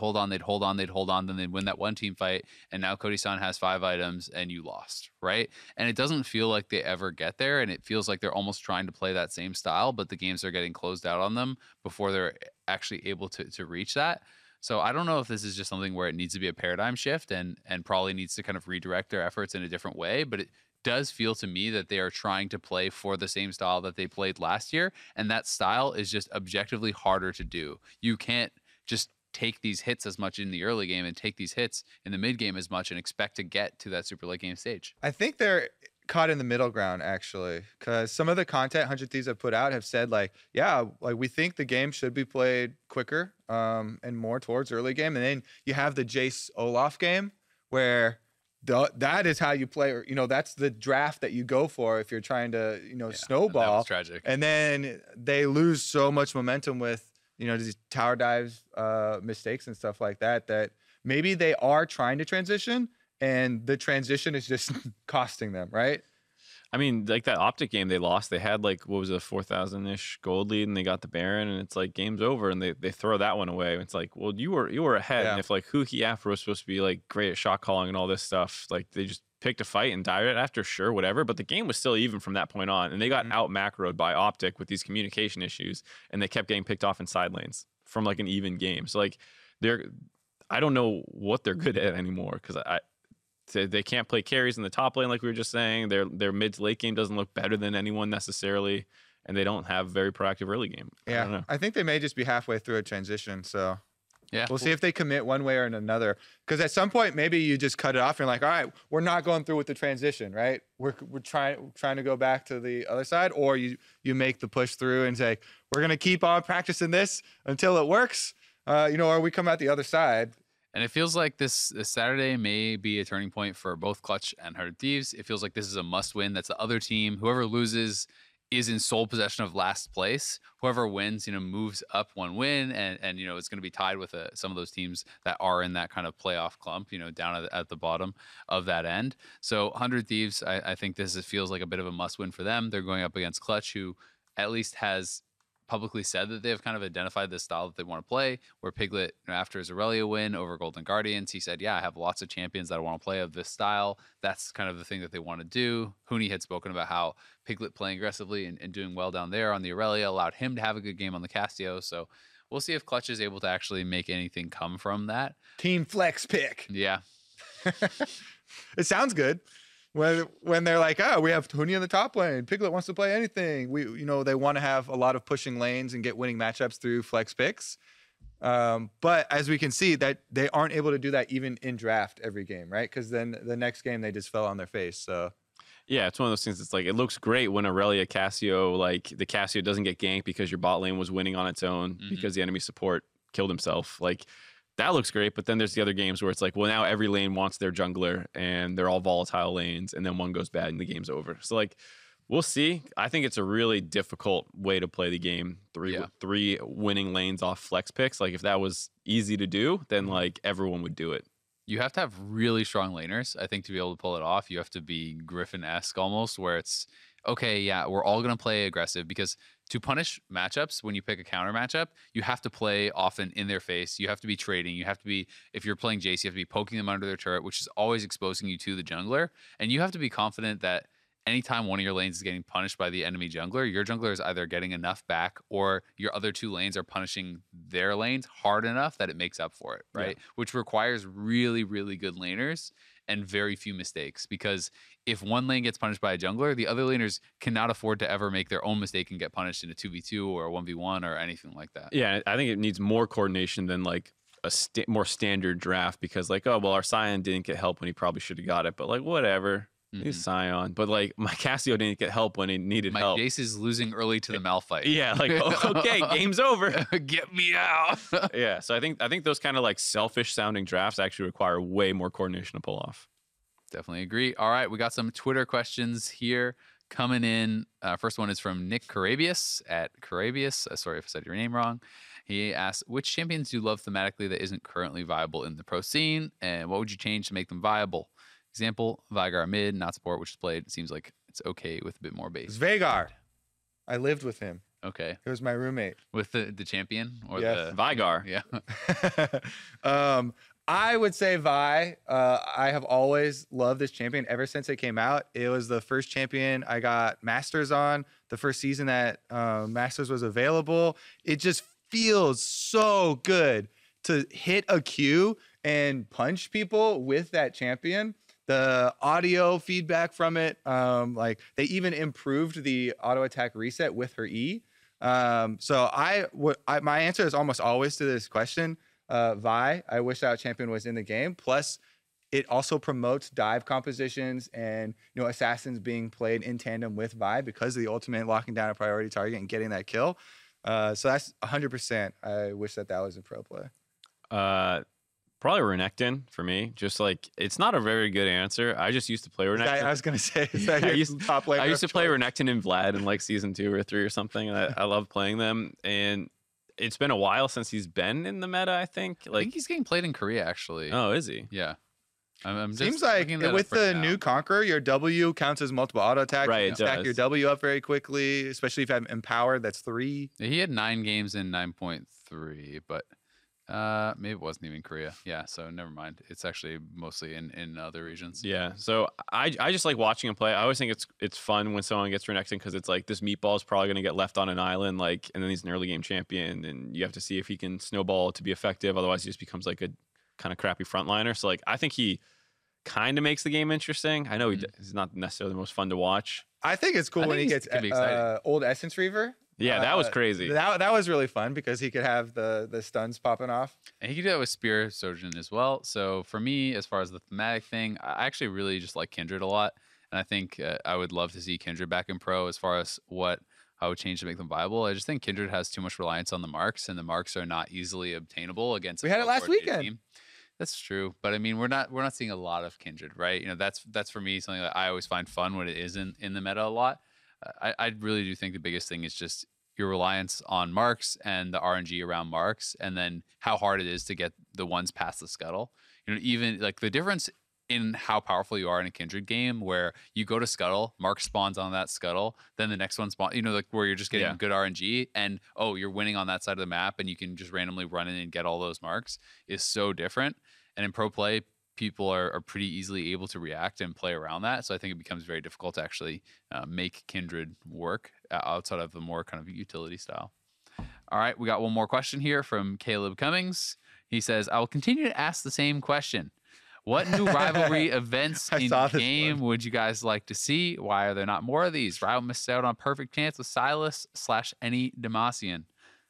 then they'd win that one team fight. And now Cody San has 5 items and you lost, right? And it doesn't feel like they ever get there. And it feels like they're almost trying to play that same style, but the games are getting closed out on them before they're actually able to reach that. So I don't know if this is just something where it needs to be a paradigm shift and probably needs to kind of redirect their efforts in a different way, but it does feel to me that they are trying to play for the same style that they played last year, and that style is just objectively harder to do. You can't just take these hits as much in the early game and take these hits in the mid game as much and expect to get to that super late game stage. I think they're caught in the middle ground, actually, because some of the content 100 Thieves have put out have said, like, yeah, like we think the game should be played quicker and more towards early game. And then you have the Jace Olaf game where that is how you play, or, you know, that's the draft that you go for if you're trying to, you know, snowball. That was tragic. And then they lose so much momentum with, you know, these tower dives mistakes and stuff like that, that maybe they are trying to transition and the transition is just costing them, right? I mean, like that Optic game they lost, they had like, what was it, a 4,000-ish gold lead and they got the Baron and it's like game's over and they throw that one away. It's like, well, you were ahead. Yeah. And if like Huki Afro was supposed to be like great at shot calling and all this stuff, like they just picked a fight and died it after, sure, whatever. But the game was still even from that point on. And they got out macroed by Optic with these communication issues and they kept getting picked off in side lanes from like an even game. So like I don't know what they're good at anymore because they can't play carries in the top lane like we were just saying. Their mid to late game doesn't look better than anyone necessarily, and they don't have very proactive early game. Yeah, I don't know. I think they may just be halfway through a transition. So Yeah, we'll see if they commit one way or another. Because at some point, maybe you just cut it off and you're like, all right, we're not going through with the transition, right? We're trying to go back to the other side, or you make the push through and say, we're gonna keep on practicing this until it works, you know, or we come out the other side. And it feels like this Saturday may be a turning point for both Clutch and 100 Thieves. It feels like this is a must-win. That's the other team. Whoever loses is in sole possession of last place. Whoever wins, you know, moves up one win, and you know, it's going to be tied with some of those teams that are in that kind of playoff clump, you know, down at the bottom of that end. So 100 Thieves, I think feels like a bit of a must-win for them. They're going up against Clutch, who at least has publicly said that they have kind of identified the style that they want to play, where Piglet, you know, after his Aurelia win over Golden Guardians, he said, yeah, I have lots of champions that I want to play of this style. That's kind of the thing that they want to do. Huni had spoken about how Piglet playing aggressively and doing well down there on the Aurelia allowed him to have a good game on the Castio. So we'll see if Clutch is able to actually make anything come from that. Team flex pick. Yeah. It sounds good. When they're like, oh, we have Huni in the top lane, Piglet wants to play anything. They want to have a lot of pushing lanes and get winning matchups through flex picks. But as we can see, that they aren't able to do that even in draft every game, right? Because then the next game they just fell on their face. So yeah, it's one of those things. It's like it looks great when Aurelia Cassio, like the Cassio doesn't get ganked because your bot lane was winning on its own because the enemy support killed himself. Like that looks great, but then there's the other games where it's like, well, now every lane wants their jungler and they're all volatile lanes, and then one goes bad and the game's over. So like, we'll see. I think it's a really difficult way to play the game. Three winning lanes off flex picks. Like if that was easy to do, then like everyone would do it. You have to have really strong laners, I think, to be able to pull it off. You have to be Griffin-esque almost, where it's, okay, yeah, we're all going to play aggressive, because to punish matchups, when you pick a counter matchup, you have to play often in their face. You have to be trading. You have to be, if you're playing Jace, you have to be poking them under their turret, which is always exposing you to the jungler. And you have to be confident that anytime one of your lanes is getting punished by the enemy jungler, your jungler is either getting enough back or your other two lanes are punishing their lanes hard enough that it makes up for it, right? Yeah. Which requires really, really good laners and very few mistakes, because if one lane gets punished by a jungler, the other laners cannot afford to ever make their own mistake and get punished in a 2v2 or a 1v1 or anything like that. Yeah, I think it needs more coordination than like a more standard draft, because like, oh, well, our Scion didn't get help when he probably should have got it, but like, whatever. He's Scion, but like my Cassio didn't get help when he needed help. My Jace is losing early to the Malphite. Yeah, like okay, game's over. Get me out. Yeah, so I think those kind of like selfish sounding drafts actually require way more coordination to pull off. Definitely agree. All right, we got some Twitter questions here coming in. First one is from Nick Carabius at Carabius. Sorry if I said your name wrong. He asks, which champions do you love thematically that isn't currently viable in the pro scene, and what would you change to make them viable? Example, Vigar mid, not support, which is played. It seems like it's okay with a bit more It's base. Vagar. I lived with him. Okay. He was my roommate. With the champion or Yes. the Vigar. Yeah. I would say Vi. I have always loved this champion ever since it came out. It was the first champion I got Masters on, the first season that Masters was available. It just feels so good to hit a Q and punch people with that champion. The audio feedback from it, like they even improved the auto attack reset with her E. So my answer is almost always to this question, Vi. I wish that champion was in the game. Plus, it also promotes dive compositions and assassins being played in tandem with Vi because of the ultimate locking down a priority target and getting that kill. So that's 100%. I wish that was a pro play. Probably Renekton for me. Just like it's not a very good answer. I just used to play Renekton. I was gonna say is that your top laner I used to of play choice? Renekton and Vlad in like season 2 or 3 or something. And I love playing them. And it's been a while since he's been in the meta. I think. I Like, think he's getting played in Korea actually. oh, is he? Yeah. I'm just Seems like looking that with up right the now. new Conqueror, your W counts as multiple auto attacks. Right, You it can stack your does. W up very quickly, especially if you have Empowered. That's 3. He had 9 games in 9.3, but maybe it wasn't even Korea. Yeah, so never mind. It's actually mostly in other regions. Yeah. So I just like watching him play. I always think it's fun when someone gets Renekton because it's like this meatball is probably going to get left on an island, like, and then he's an early game champion, and you have to see if he can snowball to be effective. Otherwise, he just becomes like a kind of crappy frontliner. So like I think he kind of makes the game interesting. I know he's not necessarily the most fun to watch. I think it's cool I when he think gets could be exciting. old Essence Reaver. Yeah, that was crazy. That was really fun because he could have the stuns popping off. And he could do that with Spear Sojourn as well. So for me, as far as the thematic thing, I actually really just like Kindred a lot. And I think I would love to see Kindred back in pro as far as what I would change to make them viable. I just think Kindred has too much reliance on the marks, and the marks are not easily obtainable against. We had it last well-coordinated weekend. That's true, but I mean, we're not seeing a lot of Kindred, right? That's for me something that I always find fun when it isn't in the meta a lot. I really do think the biggest thing is just your reliance on marks and the RNG around marks, and then how hard it is to get the ones past the scuttle. Even like the difference in how powerful you are in a Kindred game, where you go to scuttle, mark spawns on that scuttle, then the next one spawns, like where you're just getting good RNG, and you're winning on that side of the map, and you can just randomly run in and get all those marks, is so different. And in pro play, people are pretty easily able to react and play around that. So I think it becomes very difficult to actually make Kindred work outside of the more kind of utility style. All right, we got one more question here from Caleb Cummings. He says, I will continue to ask the same question. What new rivalry events in game would you guys like to see? Why are there not more of these? Rival missed out on a perfect chance with Silas / any Demacian.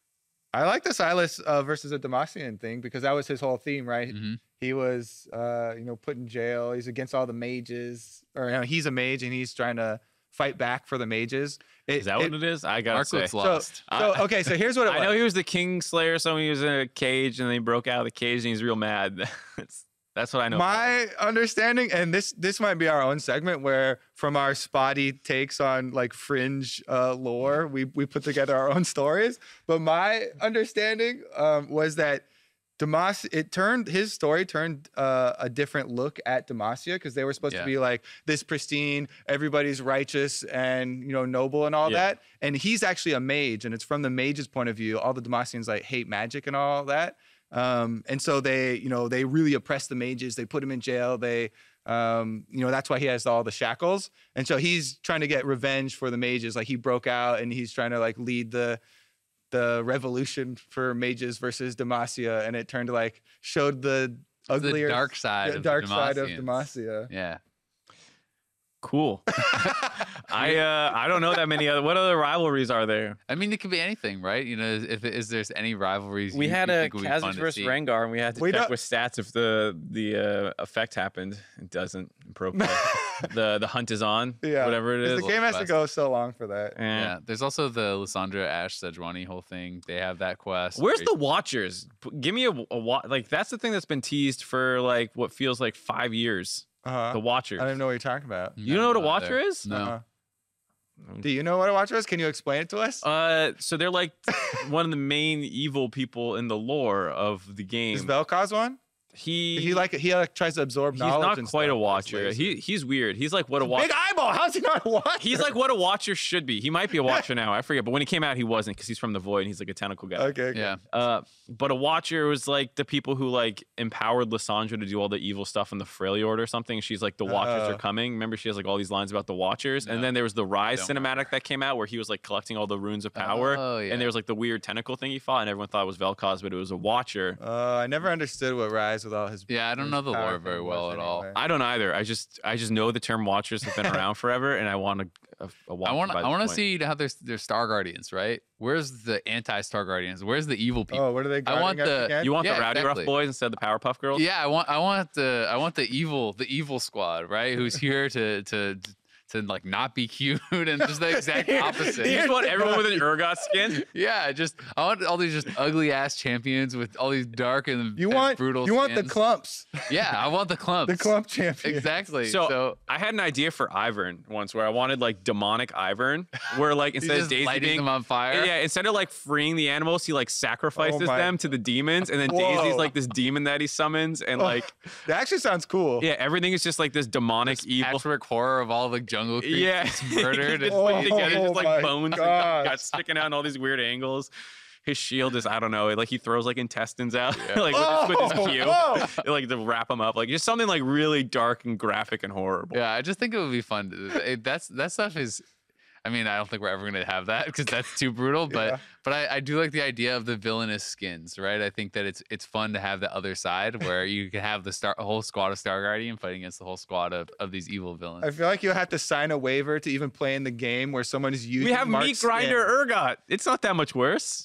I like the Silas versus a Demacian thing because that was his whole theme, right? Mm-hmm. He was, put in jail. He's against all the mages, or he's a mage and he's trying to fight back for the mages. Is that what it is? I gotta say. Lost. Okay, so here's what it was. I know he was the King Slayer, so he was in a cage and then he broke out of the cage and he's real mad. That's what I know. My understanding, and this might be our own segment where from our spotty takes on like fringe lore, we put together our own stories. But my understanding was that his story turned a different look at Demacia because they were supposed to be like this pristine, everybody's righteous and noble and all that. And he's actually a mage, and it's from the mage's point of view. All the Demacians like hate magic and all that. And so they really oppress the mages. They put him in jail. That's why he has all the shackles. And so he's trying to get revenge for the mages. Like he broke out and he's trying to like lead the revolution for mages versus Demacia. And it turned to like showed the uglier dark side of Demacia. Yeah. Cool. I don't know that many other. What other rivalries are there? I mean, it could be anything, right? If there's any rivalries. We had a Kha'Zix versus Rengar, and we had to check with stats if the effect happened. It doesn't. In pro play. the hunt is on. Yeah, whatever it is. The game has to go so long for that. Yeah. There's also the Lissandra Ash Sejuani whole thing. They have that quest. Where's the Watchers? Give me like that's the thing that's been teased for like what feels like 5 years. The Watchers. I don't even know what you're talking about. You don't know what a Watcher is? No. Do you know what a Watcher is? Can you explain it to us? So they're like one of the main evil people in the lore of the game. Is Vel'Koz one? He tries to absorb knowledge. He's not and quite stuff, a watcher. but it's lazy. He's weird. He's like what a watcher. Big eyeball. How's he not a watcher? He's like what a watcher should be. He might be a watcher now. I forget. But when he came out, he wasn't because he's from the Void and he's like a tentacle guy. Okay. Yeah. But a watcher was like the people who like empowered Lysandra to do all the evil stuff in the Freljord or something. She's like the Watchers are coming. Remember, she has like all these lines about the Watchers. And then there was the Rise cinematic that came out where he was like collecting all the runes of power. Oh, yeah. And there was like the weird tentacle thing he fought, and everyone thought it was Vel'Koz, but it was a Watcher. I never understood what Rise with all his. Yeah, I don't know the power lore very thing well was at all. anyway. I don't either. I just know the term Watchers have been around forever, and I want a Watcher. I want to see how they're Star Guardians, right? Where's the anti-Star Guardians? Where's the evil people? Oh, what are they? I want guarding us the- again? You want the Yeah, Rowdy exactly. Rough Boys instead of the Powerpuff Girls? Yeah, I want the evil squad, right? Who's here to like not be cute and just the exact opposite. You just want everyone with an Urgot skin? Yeah, I want all these just ugly ass champions with all these dark and You want brutal. You want the skins. clumps. Yeah, I want the clumps. The clump champion. Exactly. So I had an idea for Ivern once where I wanted like demonic Ivern, where like He's instead of just Daisy lighting being them on fire. yeah, instead of like freeing the animals, he like sacrifices my- them to the demons, and then Whoa. Daisy's like this demon that he summons, and like That actually sounds cool. yeah, everything is just like this demonic evil. Patchwork horror of all the jungle creatures Yeah, murdered. just and- put together, just my like bones and gosh. guts sticking out in all these weird angles. His shield is I don't know, like he throws like intestines out, Yeah. like with his Oh, cue, oh. like to wrap them up, like just something like really dark and graphic and horrible. Yeah, I just think it would be fun. That stuff is. I mean, I don't think we're ever gonna have that because that's too brutal. Yeah. But I do like the idea of the villainous skins, right? I think that it's fun to have the other side where you can have a whole squad of Star Guardian fighting against the whole squad of these evil villains. I feel like you have to sign a waiver to even play in the game where someone is using. We have Mark's Meat Grinder skin. Urgot. It's not that much worse.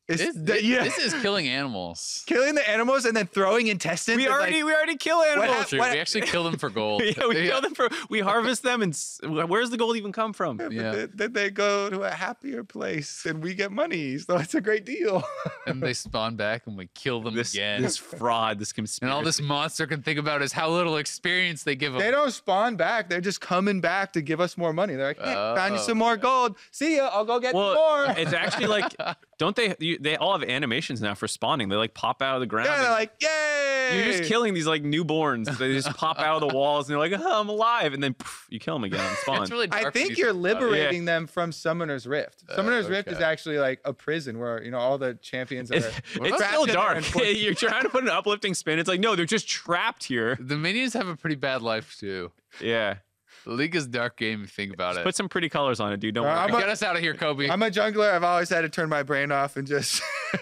This is killing animals. killing the animals and then throwing intestines. We and, already kill animals. hap- True, we actually kill them for gold. Yeah, we kill them we harvest them, and where's the gold even come from? Yeah. Then they go to a happier place and we get money. So it's a great deal. And they spawn back and we kill them again. This fraud, this conspiracy. And all this monster can think about is how little experience they give them. They don't spawn back. They're just coming back to give us more money. They're like, hey, found you Oh, some more gold. See ya. I'll go get Well, more. it's actually like, don't they all have animations now for spawning? They like pop out of the ground. Yeah, they're and like, yay. you're just killing these like newborns. They just pop out of the walls and they're like, oh, I'm alive. And then poof, you kill them again and spawn. It's really I dark when think you you're think about it. liberating them from Summoner's Rift. Summoner's Rift is okay. actually like a prison where, all the champions are. It's trapped still in there dark. and forced- You're trying to put an uplifting spin. It's like, no, they're just trapped here. The minions have a pretty bad life too. Yeah. The League is dark game if you think about it. Put some pretty colors on it, dude. Don't I'm worry. Get us out of here, Kobe. I'm a jungler. I've always had to turn my brain off and just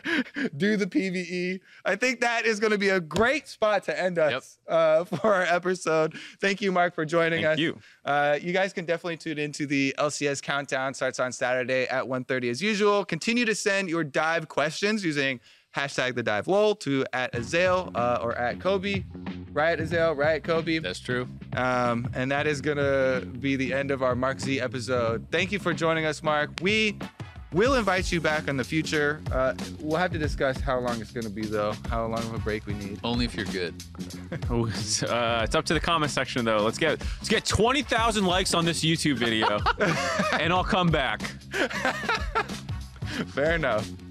do the PvE. I think that is going to be a great spot to end us for our episode. Thank you, Mark, for joining us. Thank you. You guys can definitely tune into the LCS countdown. Starts on Saturday at 1:30 as usual. Continue to send your dive questions using hashtag the dive lol to @Azael or @Kobe. Right, Azael, right, Kobe. That's true. And that is going to be the end of our Mark Z episode. Thank you for joining us, Mark. We will invite you back in the future. We'll have to discuss how long it's going to be, though, how long of a break we need. Only if you're good. It's up to the comment section though. Let's get 20,000 likes on this YouTube video, and I'll come back. Fair enough.